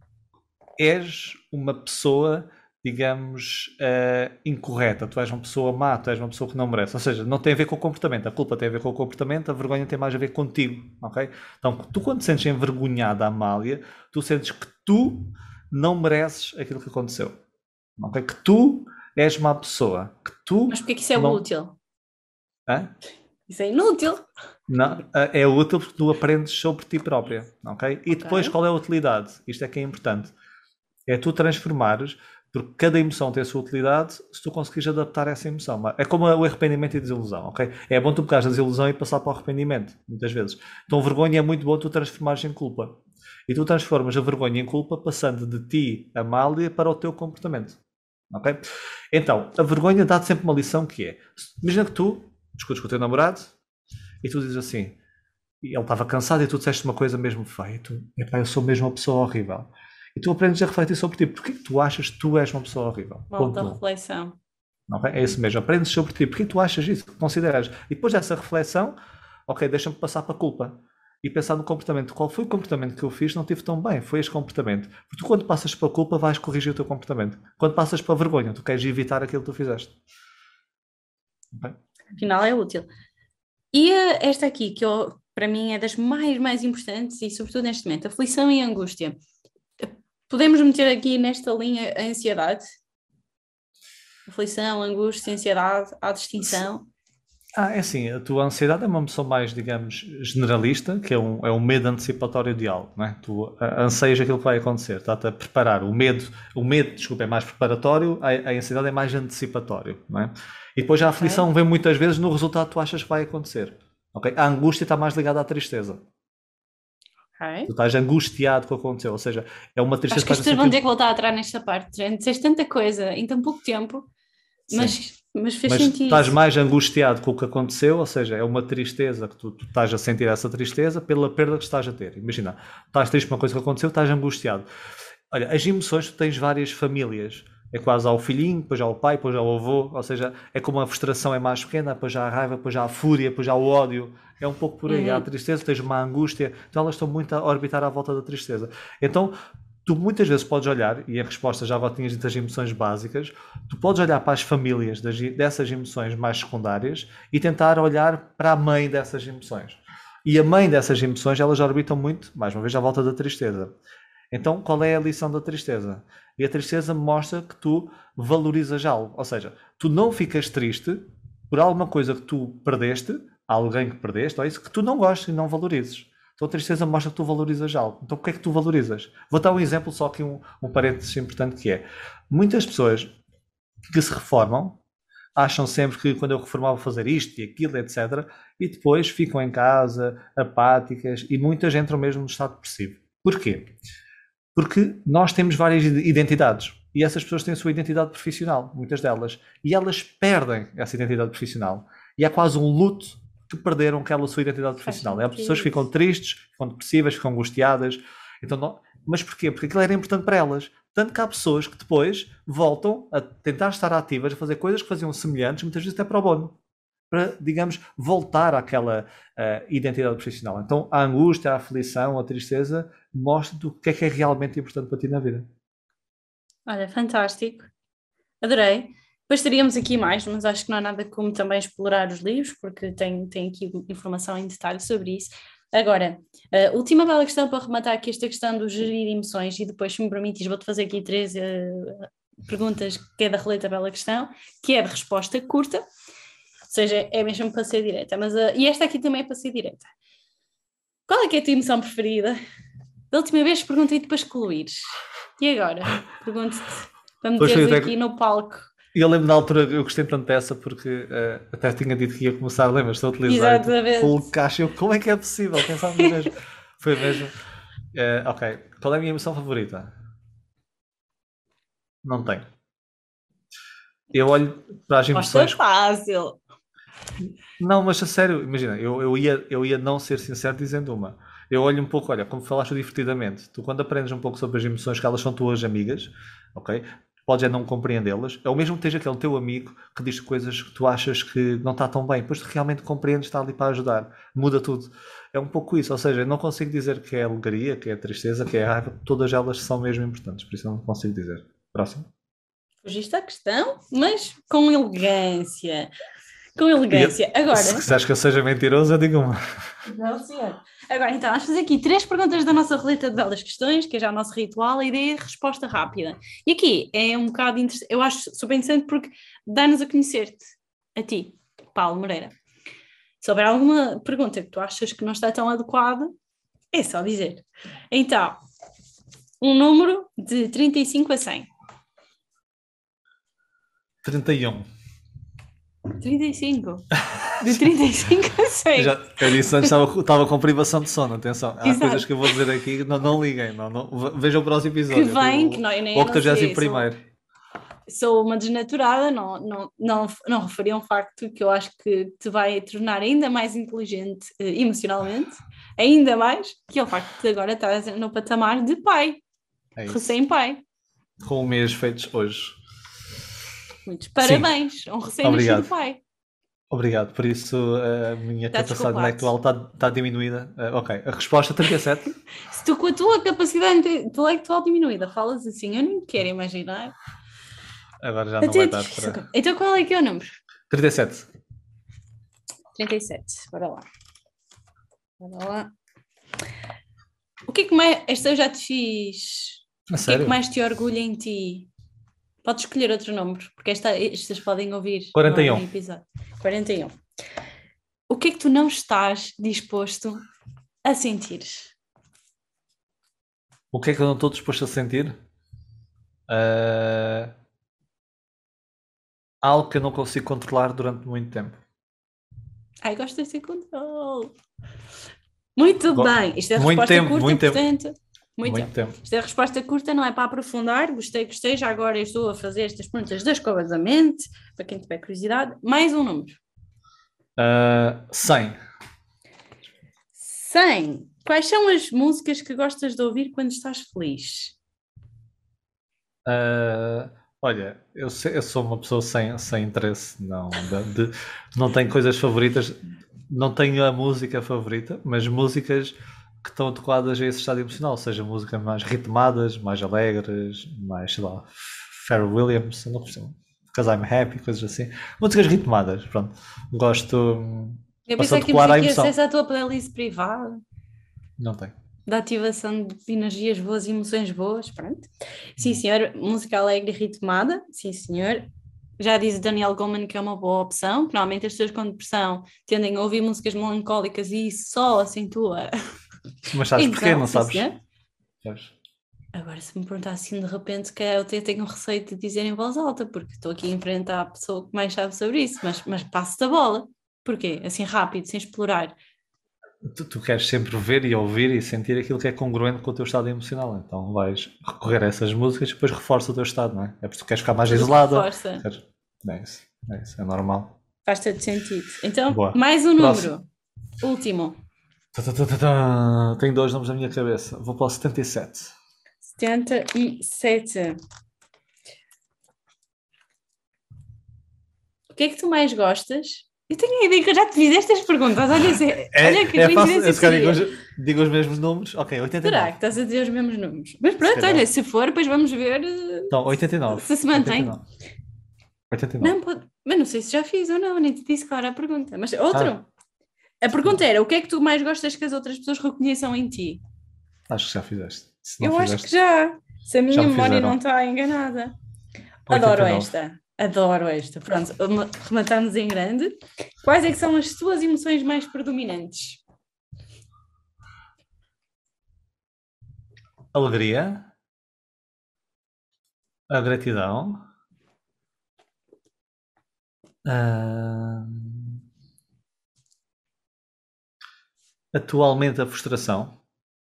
és uma pessoa, digamos, uh, incorreta. Tu és uma pessoa má, tu és uma pessoa que não merece. Ou seja, não tem a ver com o comportamento. A culpa tem a ver com o comportamento, a vergonha tem mais a ver contigo, ok? Então, tu quando te sentes envergonhada, Amália, tu sentes que tu não mereces aquilo que aconteceu. Ok? Que tu és má pessoa. Que tu Mas porquê que isso é não... útil? Hã? Isso é inútil. Não, é útil porque tu aprendes sobre ti própria, ok? E depois, Ok. qual é a utilidade? Isto é que é importante. É tu transformares, porque cada emoção tem a sua utilidade, se tu conseguires adaptar essa emoção. É como o arrependimento e a desilusão, ok? É bom tu pegares a desilusão e passar para o arrependimento, muitas vezes. Então, vergonha é muito bom tu transformares em culpa. E tu transformas a vergonha em culpa passando de ti, Amália, para o teu comportamento, ok? Então, a vergonha dá-te sempre uma lição que é, imagina que tu discutes com o teu namorado e tu dizes assim, e ele estava cansado e tu disseste uma coisa mesmo feia, e tu, epá, eu sou mesmo uma pessoa horrível. E tu aprendes a refletir sobre ti. Porquê que tu achas que tu és uma pessoa horrível? Volta a reflexão. Okay? É isso mesmo. Aprendes sobre ti. Porquê que tu achas isso? Consideras. E depois dessa reflexão, ok, deixa-me passar para a culpa. E pensar no comportamento. Qual foi o comportamento que eu fiz? Não tive tão bem. Foi este comportamento. Porque tu, quando passas para a culpa, vais corrigir o teu comportamento. Quando passas para a vergonha, tu queres evitar aquilo que tu fizeste. Okay? Afinal, é útil. E uh, esta aqui, que eu, para mim é das mais, mais importantes, e sobretudo neste momento, aflição e angústia. Podemos meter aqui nesta linha a ansiedade? Aflição, angústia, ansiedade, há distinção? Ah, é assim, a tua ansiedade é uma emoção mais, digamos, generalista, que é um, é um medo antecipatório de algo, não é? Tu anseias aquilo que vai acontecer, está-te a preparar. O medo, o medo, desculpa, é mais preparatório, a, a ansiedade é mais antecipatório, não é? E depois a aflição okay. vem muitas vezes no resultado que tu achas que vai acontecer, ok? A angústia está mais ligada à tristeza. Okay. Tu estás angustiado com o que aconteceu, ou seja, é uma tristeza... Acho que as pessoas vão ter que voltar atrás nesta parte, já disseste tanta coisa em tão pouco tempo, mas, mas fez mas sentido. Estás mais angustiado com o que aconteceu, ou seja, é uma tristeza que tu, tu estás a sentir essa tristeza pela perda que estás a ter. Imagina, estás triste por uma coisa que aconteceu, estás angustiado. Olha, as emoções, tu tens várias famílias. É quase ao filhinho, depois ao pai, depois ao avô, ou seja, é como a frustração é mais pequena, depois já a raiva, depois já a fúria, depois já o ódio, é um pouco por aí, uhum. Há a tristeza, tens uma angústia, então elas estão muito a orbitar à volta da tristeza. Então, tu muitas vezes podes olhar, e a resposta já agora tinhas dito as emoções básicas, tu podes olhar para as famílias das, dessas emoções mais secundárias e tentar olhar para a mãe dessas emoções. E a mãe dessas emoções, elas orbitam muito, mais uma vez, à volta da tristeza. Então, qual é a lição da tristeza? E a tristeza mostra que tu valorizas algo. Ou seja, tu não ficas triste por alguma coisa que tu perdeste, alguém que perdeste, ou isso que tu não gostas e não valorizes. Então a tristeza mostra que tu valorizas algo. Então o que é que tu valorizas? Vou dar um exemplo, só aqui um, um parênteses importante que é, muitas pessoas que se reformam, acham sempre que quando eu reformar vou fazer isto e aquilo, etcétera. E depois ficam em casa, apáticas, e muitas entram mesmo no estado depressivo. Porquê? Porque nós temos várias identidades. E essas pessoas têm a sua identidade profissional, muitas delas. E elas perdem essa identidade profissional. E é quase um luto que perderam aquela sua identidade profissional. As pessoas ficam tristes, ficam depressivas, ficam angustiadas. Então, não... Mas porquê? Porque aquilo era importante para elas. Tanto que há pessoas que depois voltam a tentar estar ativas, a fazer coisas que faziam semelhantes, muitas vezes até para o bono. Para, digamos, voltar àquela uh, identidade profissional. Então, a angústia, a aflição, a tristeza mostram-te o que é que é realmente importante para ti na vida. Olha, fantástico. Adorei. Depois teríamos aqui mais, mas acho que não há nada como também explorar os livros, porque tem, tem aqui informação em detalhe sobre isso. Agora, a última bela questão para rematar aqui esta questão do gerir emoções, e depois, se me permites, vou-te fazer aqui três uh, perguntas que é da roleta bela questão, que é de resposta curta, ou seja, é mesmo para ser direta. Mas, uh, e esta aqui também é para ser direta. Qual é que é a tua emoção preferida? Da última vez perguntei-te para excluires. E agora? Pergunto-te para meteres aqui no palco. E eu lembro na altura, eu gostei tanto dessa porque uh, até tinha dito que ia começar, lembras? Estou a utilizar o caixa. Eu, como é que é possível? Pensava mesmo. Foi mesmo. Uh, ok. Qual é a minha emoção favorita? Não tenho. Eu olho para as emoções. Nossa, fácil. Não, mas a sério, imagina, eu, eu, ia, eu ia não ser sincero dizendo uma. Eu olho um pouco, olha, como falaste divertidamente, tu quando aprendes um pouco sobre as emoções, que elas são tuas amigas, ok? Podes é não compreendê-las, é o mesmo que tens aquele teu amigo que diz coisas que tu achas que não está tão bem, depois tu realmente compreendes, está ali para ajudar, muda tudo. É um pouco isso, ou seja, eu não consigo dizer que é alegria, que é tristeza, que é raiva, todas elas são mesmo importantes, por isso eu não consigo dizer. Próximo. Fugiste à questão, mas com elegância. Com elegância. Agora... Se quiseres que eu seja mentiroso, eu digo uma. Não, senhor. Agora, então, vamos fazer aqui três perguntas da nossa roleta de belas questões, que é já o nosso ritual, a ideia é resposta rápida. E aqui é um bocado interessante, eu acho super interessante porque dá-nos a conhecer-te, a ti, Paulo Moreira. Se houver alguma pergunta que tu achas que não está tão adequada, é só dizer. Então, um número de trinta e cinco a cem. trinta e um. trinta e cinco. De trinta e cinco a cem. Já, eu disse antes, estava, estava com privação de sono, atenção. Há Exato. Coisas que eu vou dizer aqui, não, não liguem, não, não, vejam o próximo episódio. Que vem, o, que não, eu nem o eu não sei, oitagésimo primeiro. Sou, sou uma desnaturada, não, não, não, não referia a um facto que eu acho que te vai tornar ainda mais inteligente eh, emocionalmente, ainda mais, que é o facto de agora estás no patamar de pai, É recém-pai. Com um mês feitos hoje. Muitos parabéns, Sim. um recém-nascido pai. Obrigado, por isso a minha Tá capacidade intelectual está, está diminuída. Uh, ok, a resposta trinta e sete. Se tu com a tua capacidade intelectual diminuída falas assim, eu nem quero imaginar. Agora já não Até vai dar para... Então qual é que é o número? trinta e sete. trinta e sete, bora lá. Bora lá. O que é que mais... Esta eu já te fiz. A o sério? que é que mais te orgulha em ti? Podes escolher outro número, porque esta, estas podem ouvir quarenta e um. no episódio. quarenta e um. O que é que tu não estás disposto a sentir? O que é que eu não estou disposto a sentir? Uh... Algo que eu não consigo controlar durante muito tempo. Ai, gosto desse controle. Muito Go... bem. Isto é a muito resposta tempo, curta, muito portanto... Tempo. Muito, muito tempo. tempo. Isto é a resposta curta, não é para aprofundar. Gostei, gostei. Já agora eu estou a fazer estas perguntas da escova da mente, para quem tiver curiosidade. Mais um número. Uh, cem. cem. Quais são as músicas que gostas de ouvir quando estás feliz? Uh, olha, eu, sei, eu sou uma pessoa sem, sem interesse. Não, de, de, não tenho coisas favoritas. Não tenho a música favorita, mas músicas que estão adequadas a esse estado emocional, seja músicas mais ritmadas, mais alegres, mais, sei lá, Pharrell Williams, não percebo, Because I'm Happy, coisas assim. Músicas ritmadas, pronto. Gosto. Eu pensei que tínhamos aqui acesso à tua playlist privada. Não tem. da ativação de energias boas e emoções boas, pronto. Sim, senhor, música alegre e ritmada, sim, senhor. Já diz Daniel Goleman que é uma boa opção, que normalmente as pessoas com depressão tendem a ouvir músicas melancólicas e isso só acentua. Mas sabes Então, porquê, não sim, sabes? senhor. Sabes? Agora, se me perguntar assim de repente, que eu até tenho receio de dizer em voz alta, porque estou aqui em frente à pessoa que mais sabe sobre isso, mas, mas passo-te a bola. Porquê? Assim rápido, sem explorar. Tu, tu queres sempre ver e ouvir e sentir aquilo que é congruente com o teu estado emocional. Então vais recorrer a essas músicas e depois reforça o teu estado, não é? É porque tu queres ficar mais Tudo isolada. reforça. Queres... É isso, é isso, é normal. Faz todo sentido. Então, Boa. mais um Próximo. número. Último. Tá, tá, tá, tá, tá. Tenho dois nomes na minha cabeça. Vou para o setenta e sete. setenta e sete. O que é que tu mais gostas? Eu tenho a ideia que eu já te fiz estas perguntas. Olha, se, É, olha que é fácil. coincidência Se calhar seria. digo, os- digo os mesmos números. Ok, oitenta e Será nove. que estás a dizer os mesmos números? Mas pronto, calhar. olha, se for, depois vamos ver eh, Então, oitenta e nove. se se mantém. oitenta e nove. oitenta e nove. Não, pode... Mas não sei se já fiz ou não, nem te disse qual era a pergunta. Mas outro. Ah. A pergunta era, o que é que tu mais gostas que as outras pessoas reconheçam em ti? Acho que já fizeste. Se não Eu acho fizeste, que já. Se a minha Já me memória fizeram. não está enganada. Adoro oitenta e nove. esta. Adoro esta. Pronto, rematamos em grande. Quais é que são as tuas emoções mais predominantes? Alegria. A gratidão. Ah, atualmente a frustração.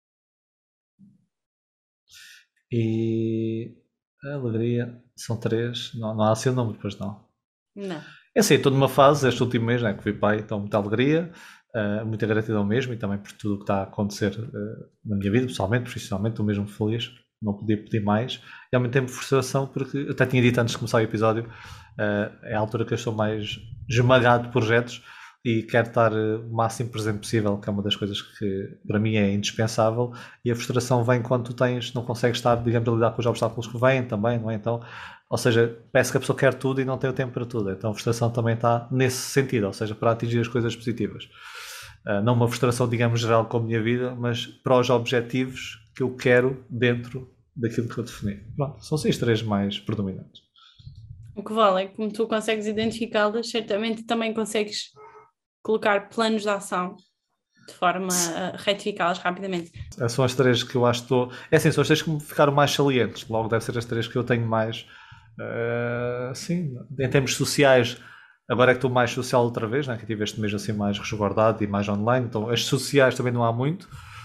E a alegria. São três. Não, não há assim o número, pois não. Não. É assim, estou numa fase, este último mês, né, que fui pai, então muita alegria, uh, muita gratidão mesmo e também por tudo o que está a acontecer uh, na minha vida, pessoalmente, profissionalmente, estou mesmo feliz, não podia pedir mais. E ao mesmo tempo frustração, porque eu até tinha dito antes de começar o episódio, uh, é a altura que eu estou mais esmagado de projetos e quero estar uh, o máximo presente possível, que é uma das coisas que para mim é indispensável, e a frustração vem quando tu tens, não consegues estar, digamos, a lidar com os obstáculos que vêm também, não é? Então, ou seja, parece que a pessoa quer tudo e não tem o tempo para tudo. Então a frustração também está nesse sentido, ou seja, para atingir as coisas positivas. Uh, não uma frustração, digamos, geral com a minha vida, mas para os objetivos que eu quero dentro daquilo que eu defini. Pronto, são esses três mais predominantes. O que vale é que como tu consegues identificá-las, certamente também consegues colocar planos de ação de forma a retificá-las rapidamente. São as três que eu acho que estou... É assim, são as três que me ficaram mais salientes. Logo deve ser as três que eu tenho mais... Uh, sim, em termos sociais, agora é que estou mais social outra vez, né? Que tive este mês assim mais resguardado e mais online, então as sociais também não há muito,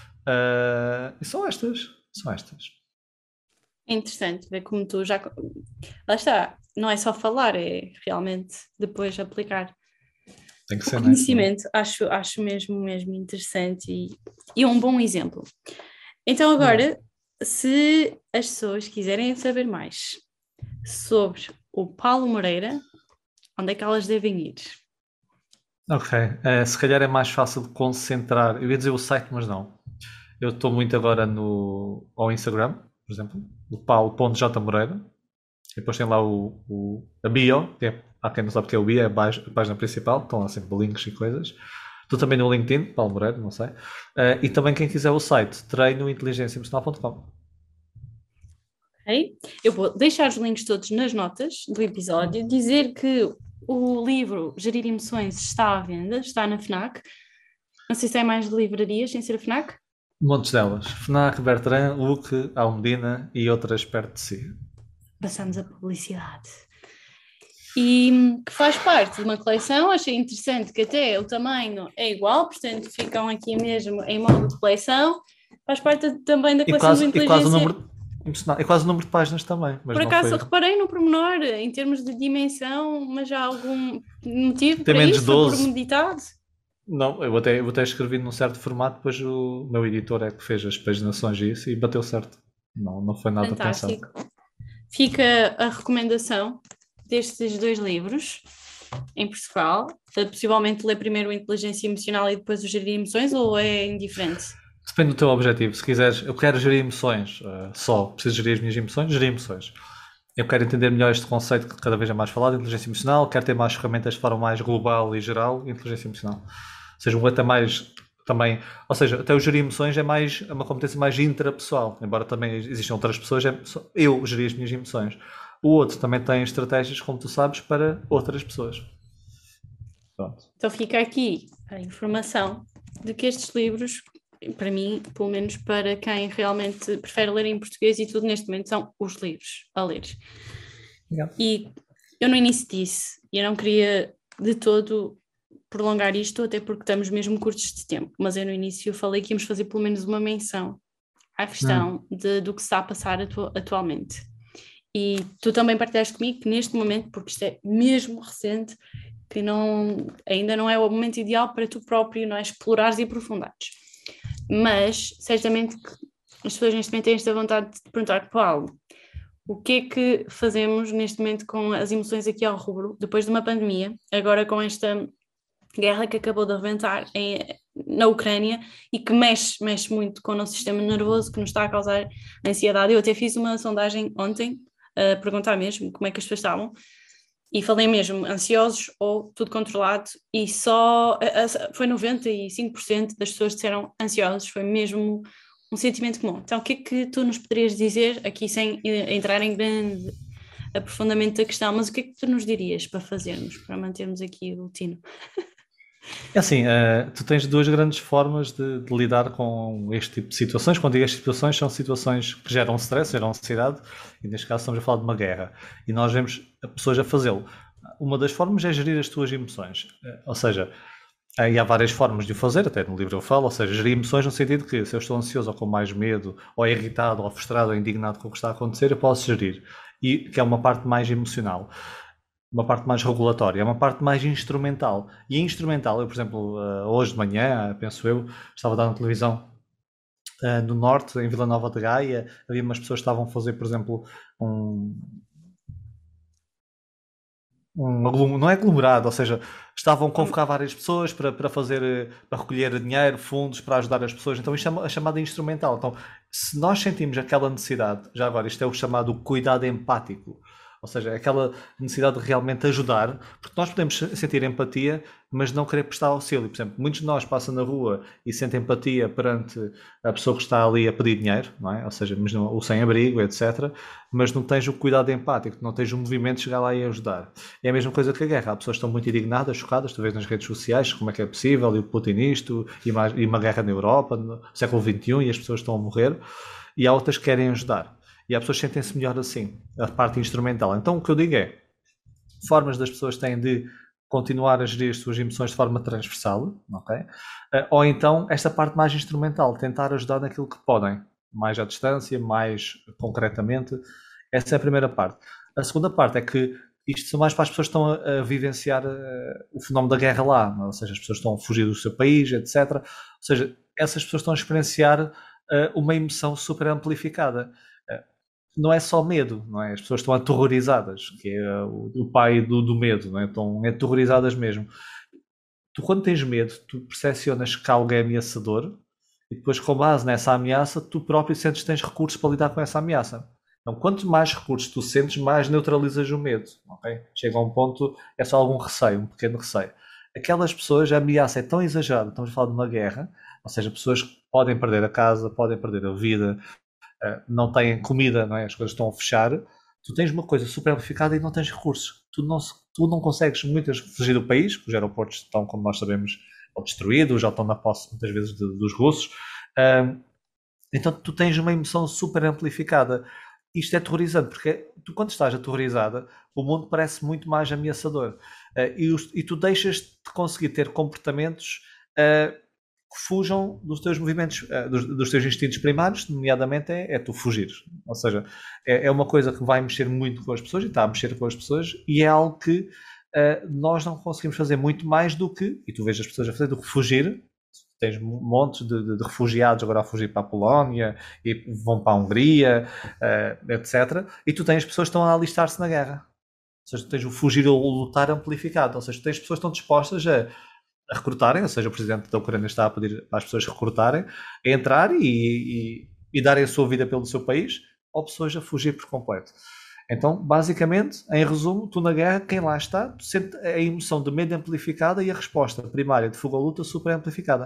uh, e são estas, são estas. É interessante ver como tu já... Lá está, não é só falar, é realmente depois aplicar. Tem que O ser, conhecimento, né? acho, acho mesmo, mesmo interessante e, e um bom exemplo. Então agora, é. se as pessoas quiserem saber mais sobre o Paulo Moreira, onde é que elas devem ir? Ok, uh, se calhar é mais fácil de concentrar, eu ia dizer o site, mas não. Eu estou muito agora no ao Instagram, por exemplo, o paulo ponto j moreira, e depois tem lá o, o, a bio, que é, há quem não sabe o que é o bio, é a página principal, estão lá sempre links e coisas. Estou também no LinkedIn, Paulo Moreira, não sei. Uh, e também quem quiser o site, treino inteligencia emocional ponto com. Okay. Eu vou deixar os links todos nas notas do episódio, dizer que o livro Gerir Emoções está à venda, está na FNAC. Não sei se tem mais de livrarias sem ser a FNAC. Montes delas. FNAC, Bertrand, Luque, Almedina e outras perto de si. Passamos a publicidade. E que faz parte de uma coleção, achei interessante que até o tamanho é igual, portanto ficam aqui mesmo em modo de coleção. Faz parte também da E coleção quase, do e Inteligência... quase o número... É quase o número de páginas também. Mas Por não acaso foi... reparei no pormenor em termos de dimensão, mas há algum motivo Tem para menos isso? de Foi doze. por meditado? Não, eu até, eu até escrevi num certo formato, depois o meu editor é que fez as paginações e isso e bateu certo. Não, não foi nada Fantástico. pensado. Fica a recomendação destes dois livros em Portugal. Possivelmente ler primeiro o Inteligência Emocional e depois o Gerir Emoções, ou é indiferente? Depende do teu objetivo. Se quiseres, eu quero gerir emoções uh, só, preciso gerir as minhas emoções, gerir emoções. Eu quero entender melhor este conceito que cada vez é mais falado, inteligência emocional, quero ter mais ferramentas de forma mais global e geral, inteligência emocional. Ou seja, um até mais também, ou seja, até o gerir emoções é mais é uma competência mais intrapessoal, embora também existam outras pessoas, é, eu gerir as minhas emoções. O outro também tem estratégias, como tu sabes, para outras pessoas. Pronto. Então fica aqui a informação de que estes livros, para mim, pelo menos para quem realmente prefere ler em português e tudo neste momento, são os livros a ler. Yeah. E eu no início disse, eu não queria de todo prolongar isto, até porque estamos mesmo curtos de tempo, mas eu no início falei que íamos fazer pelo menos uma menção à questão hum. de, do que se está a passar atu- atualmente. E tu também partilhaste comigo que neste momento, porque isto é mesmo recente, que não, ainda não é o momento ideal para tu próprio, não é, explorares e aprofundares. Mas, certamente, que as pessoas neste momento têm esta vontade de perguntar, Paulo, o que é que fazemos neste momento com as emoções aqui ao rubro, depois de uma pandemia, agora com esta guerra que acabou de arrebentar em, na Ucrânia e que mexe, mexe muito com o nosso sistema nervoso, que nos está a causar ansiedade. Eu até fiz uma sondagem ontem, a perguntar mesmo como é que as pessoas estavam, e falei mesmo, ansiosos ou tudo controlado, e só foi noventa e cinco por cento das pessoas disseram ansiosos, foi mesmo um sentimento comum. Então o que é que tu nos poderias dizer, aqui sem entrar em grande aprofundamento da questão, mas o que é que tu nos dirias para fazermos, para mantermos aqui o tino? É assim, uh, tu tens duas grandes formas de, de lidar com este tipo de situações. Quando digo estas situações, são situações que geram stress, geram ansiedade, e neste caso estamos a falar de uma guerra. E nós vemos pessoas a fazê-lo. Uma das formas é gerir as tuas emoções. Uh, ou seja, aí há várias formas de o fazer, até no livro eu falo, ou seja, gerir emoções no sentido que se eu estou ansioso ou com mais medo, ou irritado, ou frustrado, ou indignado com o que está a acontecer, eu posso gerir. E que é uma parte mais emocional. Uma parte mais regulatória, é uma parte mais instrumental. E instrumental, eu, por exemplo, hoje de manhã, penso eu, estava a dar na televisão no Norte, em Vila Nova de Gaia, havia umas pessoas que estavam a fazer, por exemplo, um... um não é aglomerado, ou seja, estavam a convocar várias pessoas para, para fazer, para recolher dinheiro, fundos, para ajudar as pessoas. Então isto é a chamada instrumental. Então, se nós sentimos aquela necessidade, já agora, isto é o chamado cuidado empático, ou seja, aquela necessidade de realmente ajudar, porque nós podemos sentir empatia, mas não querer prestar auxílio. Por exemplo, muitos de nós passam na rua e sentem empatia perante a pessoa que está ali a pedir dinheiro, não é? Ou seja, o sem-abrigo, etcétera. Mas não tens o cuidado empático, não tens o movimento de chegar lá e ajudar. É a mesma coisa que a guerra. Há pessoas que estão muito indignadas, chocadas, tu vês nas redes sociais como é que é possível, e o Putin isto, e uma, e uma guerra na Europa, no século vinte e um, e as pessoas estão a morrer, e há outras que querem ajudar. E há pessoas que sentem-se melhor assim, a parte instrumental. Então o que eu digo é, formas das pessoas têm de continuar a gerir as suas emoções de forma transversal, ok? Ou então esta parte mais instrumental, tentar ajudar naquilo que podem, mais à distância, mais concretamente. Essa é a primeira parte. A segunda parte é que isto são mais para as pessoas que estão a, a vivenciar uh, o fenómeno da guerra lá, ou seja, as pessoas estão a fugir do seu país, etcétera. Ou seja, essas pessoas estão a experienciar uh, uma emoção super amplificada. Não é só medo, não é? As pessoas estão aterrorizadas, que é o, o pai do, do medo, não é? Estão aterrorizadas mesmo. Tu, quando tens medo, tu percepcionas que algo é ameaçador e depois, com base nessa ameaça, tu próprio sentes que tens recursos para lidar com essa ameaça. Então, quanto mais recursos tu sentes, mais neutralizas o medo, ok? Chega a um ponto, é só algum receio, um pequeno receio. Aquelas pessoas, a ameaça é tão exagerada, estamos a falar de uma guerra, ou seja, pessoas que podem perder a casa, podem perder a vida, não têm comida, não é? As coisas estão a fechar, tu tens uma coisa super amplificada e não tens recursos. Tu não, tu não consegues muitas fugir do país, porque os aeroportos estão, como nós sabemos, destruídos, já estão na posse muitas vezes de, dos russos. Então tu tens uma emoção super amplificada. Isto é aterrorizante, porque tu, quando estás aterrorizada, o mundo parece muito mais ameaçador. E, e tu deixas de conseguir ter comportamentos que fujam dos teus movimentos, dos, dos teus instintos primários, nomeadamente é, é tu fugir. Ou seja, é, é uma coisa que vai mexer muito com as pessoas, e está a mexer com as pessoas, e é algo que uh, nós não conseguimos fazer muito mais do que, e tu vês as pessoas a fazer, do que fugir. Tens montes de, de, de refugiados agora a fugir para a Polónia, e vão para a Hungria, uh, etcétera. E tu tens pessoas que estão a alistar-se na guerra. Ou seja, tu tens o fugir ou o lutar amplificado. Ou seja, tu tens pessoas que estão dispostas a a recrutarem, ou seja, o presidente da Ucrânia está a pedir para as pessoas recrutarem, a entrar e, e, e darem a sua vida pelo seu país, ou pessoas a fugir por completo. Então, basicamente, em resumo, tu na guerra, quem lá está, tu sente a emoção de medo amplificada e a resposta primária de fuga ou luta super amplificada.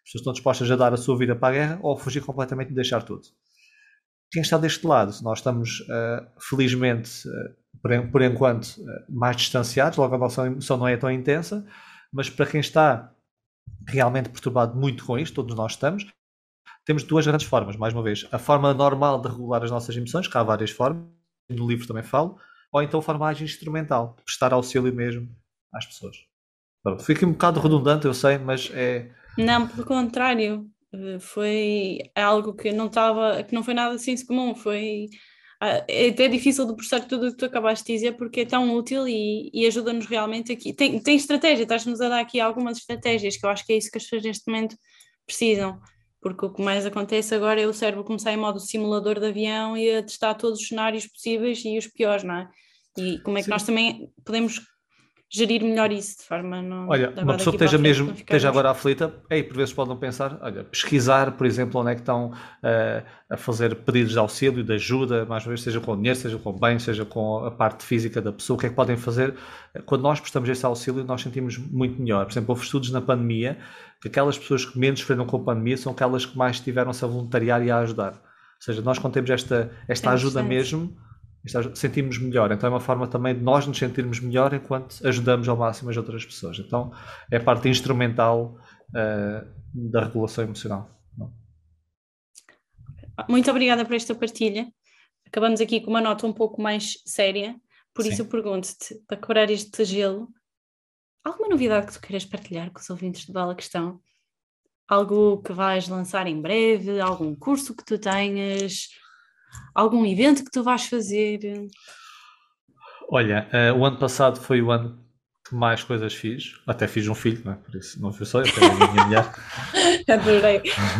pessoas estão dispostas a dar a sua vida para a guerra ou a fugir completamente e deixar tudo. Quem está deste lado, nós estamos, uh, felizmente, uh, por, por enquanto, uh, mais distanciados, logo a nossa emoção não é tão intensa, mas para quem está realmente perturbado muito com isto, todos nós estamos, temos duas grandes formas, mais uma vez. A forma normal de regular as nossas emoções, que há várias formas, no livro também falo, ou então a forma mais instrumental, de prestar auxílio mesmo às pessoas. Pronto, fica um bocado redundante, eu sei, mas é... Não, pelo contrário, foi algo que não estava, que não foi nada assim comum, foi... É até difícil de processar tudo o que tu acabaste de dizer porque é tão útil e, e ajuda-nos realmente aqui. Tem, tem estratégia, estás-nos a dar aqui algumas estratégias, que eu acho que é isso que as pessoas neste momento precisam, porque o que mais acontece agora é o cérebro começar em modo simulador de avião e a testar todos os cenários possíveis e os piores, não é? E como é que Sim. nós também podemos gerir melhor isso de forma a não... Olha, uma pessoa que esteja mesmo, esteja agora aflita, ei, por vezes podem pensar, olha, pesquisar, por exemplo, onde é que estão uh, a fazer pedidos de auxílio, de ajuda, mais uma vez, seja com dinheiro, seja com bens, seja com a parte física da pessoa, o que é que podem fazer? Quando nós prestamos esse auxílio, nós sentimos muito melhor. Por exemplo, houve estudos na pandemia, que aquelas pessoas que menos sofreram com a pandemia são aquelas que mais tiveram-se a voluntariar e a ajudar. Ou seja, nós quando temos esta, esta ajuda mesmo, sentimos melhor, então é uma forma também de nós nos sentirmos melhor enquanto ajudamos ao máximo as outras pessoas. Então é a parte instrumental uh, da regulação emocional. Muito obrigada por esta partilha. Acabamos aqui com uma nota um pouco mais séria, por Sim. isso eu pergunto-te, para quebrar este gelo, alguma novidade que tu queiras partilhar com os ouvintes de Bela Questão? Algo que vais lançar em breve? Algum curso que tu tenhas? Algum evento que tu vais fazer? Olha, uh, o ano passado foi o ano que mais coisas fiz. Até fiz um filho, não é? Por isso não fui só eu, foi a minha mulher. Adorei.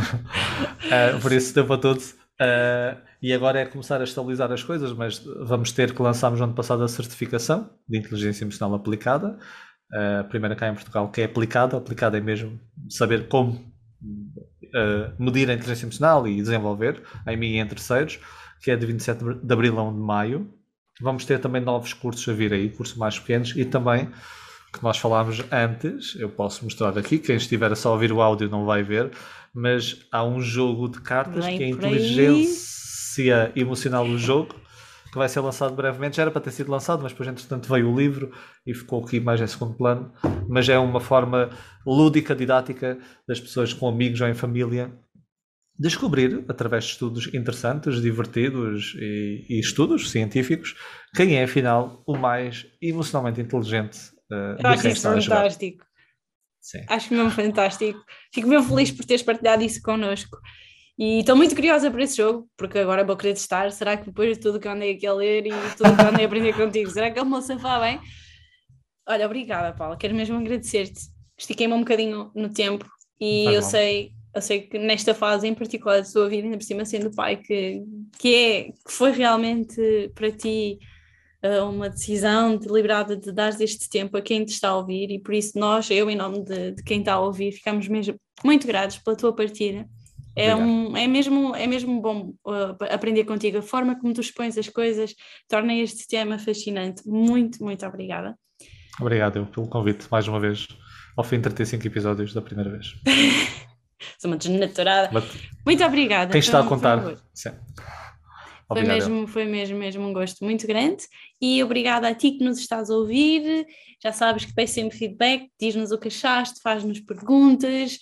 uh, por isso deu para todos. Uh, e agora é começar a estabilizar as coisas, mas vamos ter que lançarmos no ano passado a certificação de inteligência emocional aplicada. Uh, a primeira cá em Portugal que é aplicada. Aplicada é mesmo saber como uh, medir a inteligência emocional e desenvolver, em mim e em terceiros, que é de vinte e sete de abril a um de maio. Vamos ter também novos cursos a vir aí, cursos mais pequenos, e também, que nós falámos antes, eu posso mostrar aqui, quem estiver a só ouvir o áudio não vai ver, mas há um jogo de cartas, Bem que é a inteligência emocional do jogo, que vai ser lançado brevemente. Já era para ter sido lançado, mas depois entretanto veio o livro e ficou aqui mais em segundo plano, mas é uma forma lúdica, didática, das pessoas com amigos ou em família descobrir, através de estudos interessantes, divertidos e, e estudos científicos, quem é, afinal, o mais emocionalmente inteligente uh, Eu acho isso fantástico. Sim. Acho mesmo fantástico. Fico mesmo feliz por teres partilhado isso connosco. E estou muito curiosa para esse jogo, porque agora vou querer testar. Será que depois de tudo que andei aqui a ler e tudo que andei a aprender contigo, será que ele me safar bem? Olha, obrigada, Paula. Quero mesmo agradecer-te. Estiquei-me um bocadinho no tempo e Vai eu bom. sei... Eu sei que nesta fase em particular da sua vida, ainda por cima sendo pai, que, que, é, que foi realmente para ti uh, uma decisão deliberada de dar este tempo a quem te está a ouvir, e por isso nós, eu em nome de, de quem está a ouvir, ficamos mesmo muito gratos pela tua partida. É, um, é, mesmo, é mesmo bom uh, aprender contigo. A forma como tu expões as coisas torna este tema fascinante. Muito, muito obrigada. Obrigado eu pelo convite, mais uma vez, ao fim de trinta e cinco episódios da primeira vez. Sou uma desnaturada. Mas, muito obrigada. Quem está a contar? Um Sim. Foi mesmo, foi mesmo, mesmo um gosto muito grande. E obrigada a ti que nos estás a ouvir. Já sabes que peço sempre feedback, diz-nos o que achaste, faz-nos perguntas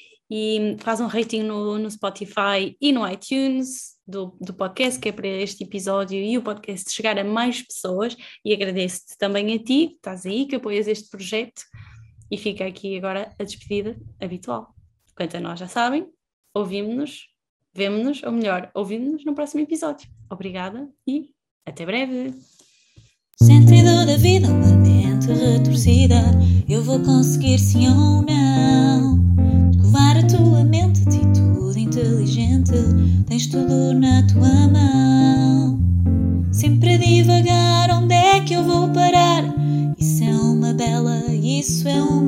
e faz um rating no, no Spotify e no iTunes do, do podcast, que é para este episódio e o podcast chegar a mais pessoas. E agradeço-te também a ti, que estás aí, que apoias este projeto. E fica aqui agora a despedida habitual. Quanto a nós, já sabem, ouvimos-nos, vemo-nos, ou melhor, ouvimos-nos no próximo episódio. Obrigada e até breve. Sentido da vida, uma mente retorcida, eu vou conseguir sim ou não. Descovar a tua mente, atitude inteligente, tens tudo na tua mão. Sempre a divagar, onde é que eu vou parar? Isso é uma bela, isso é uma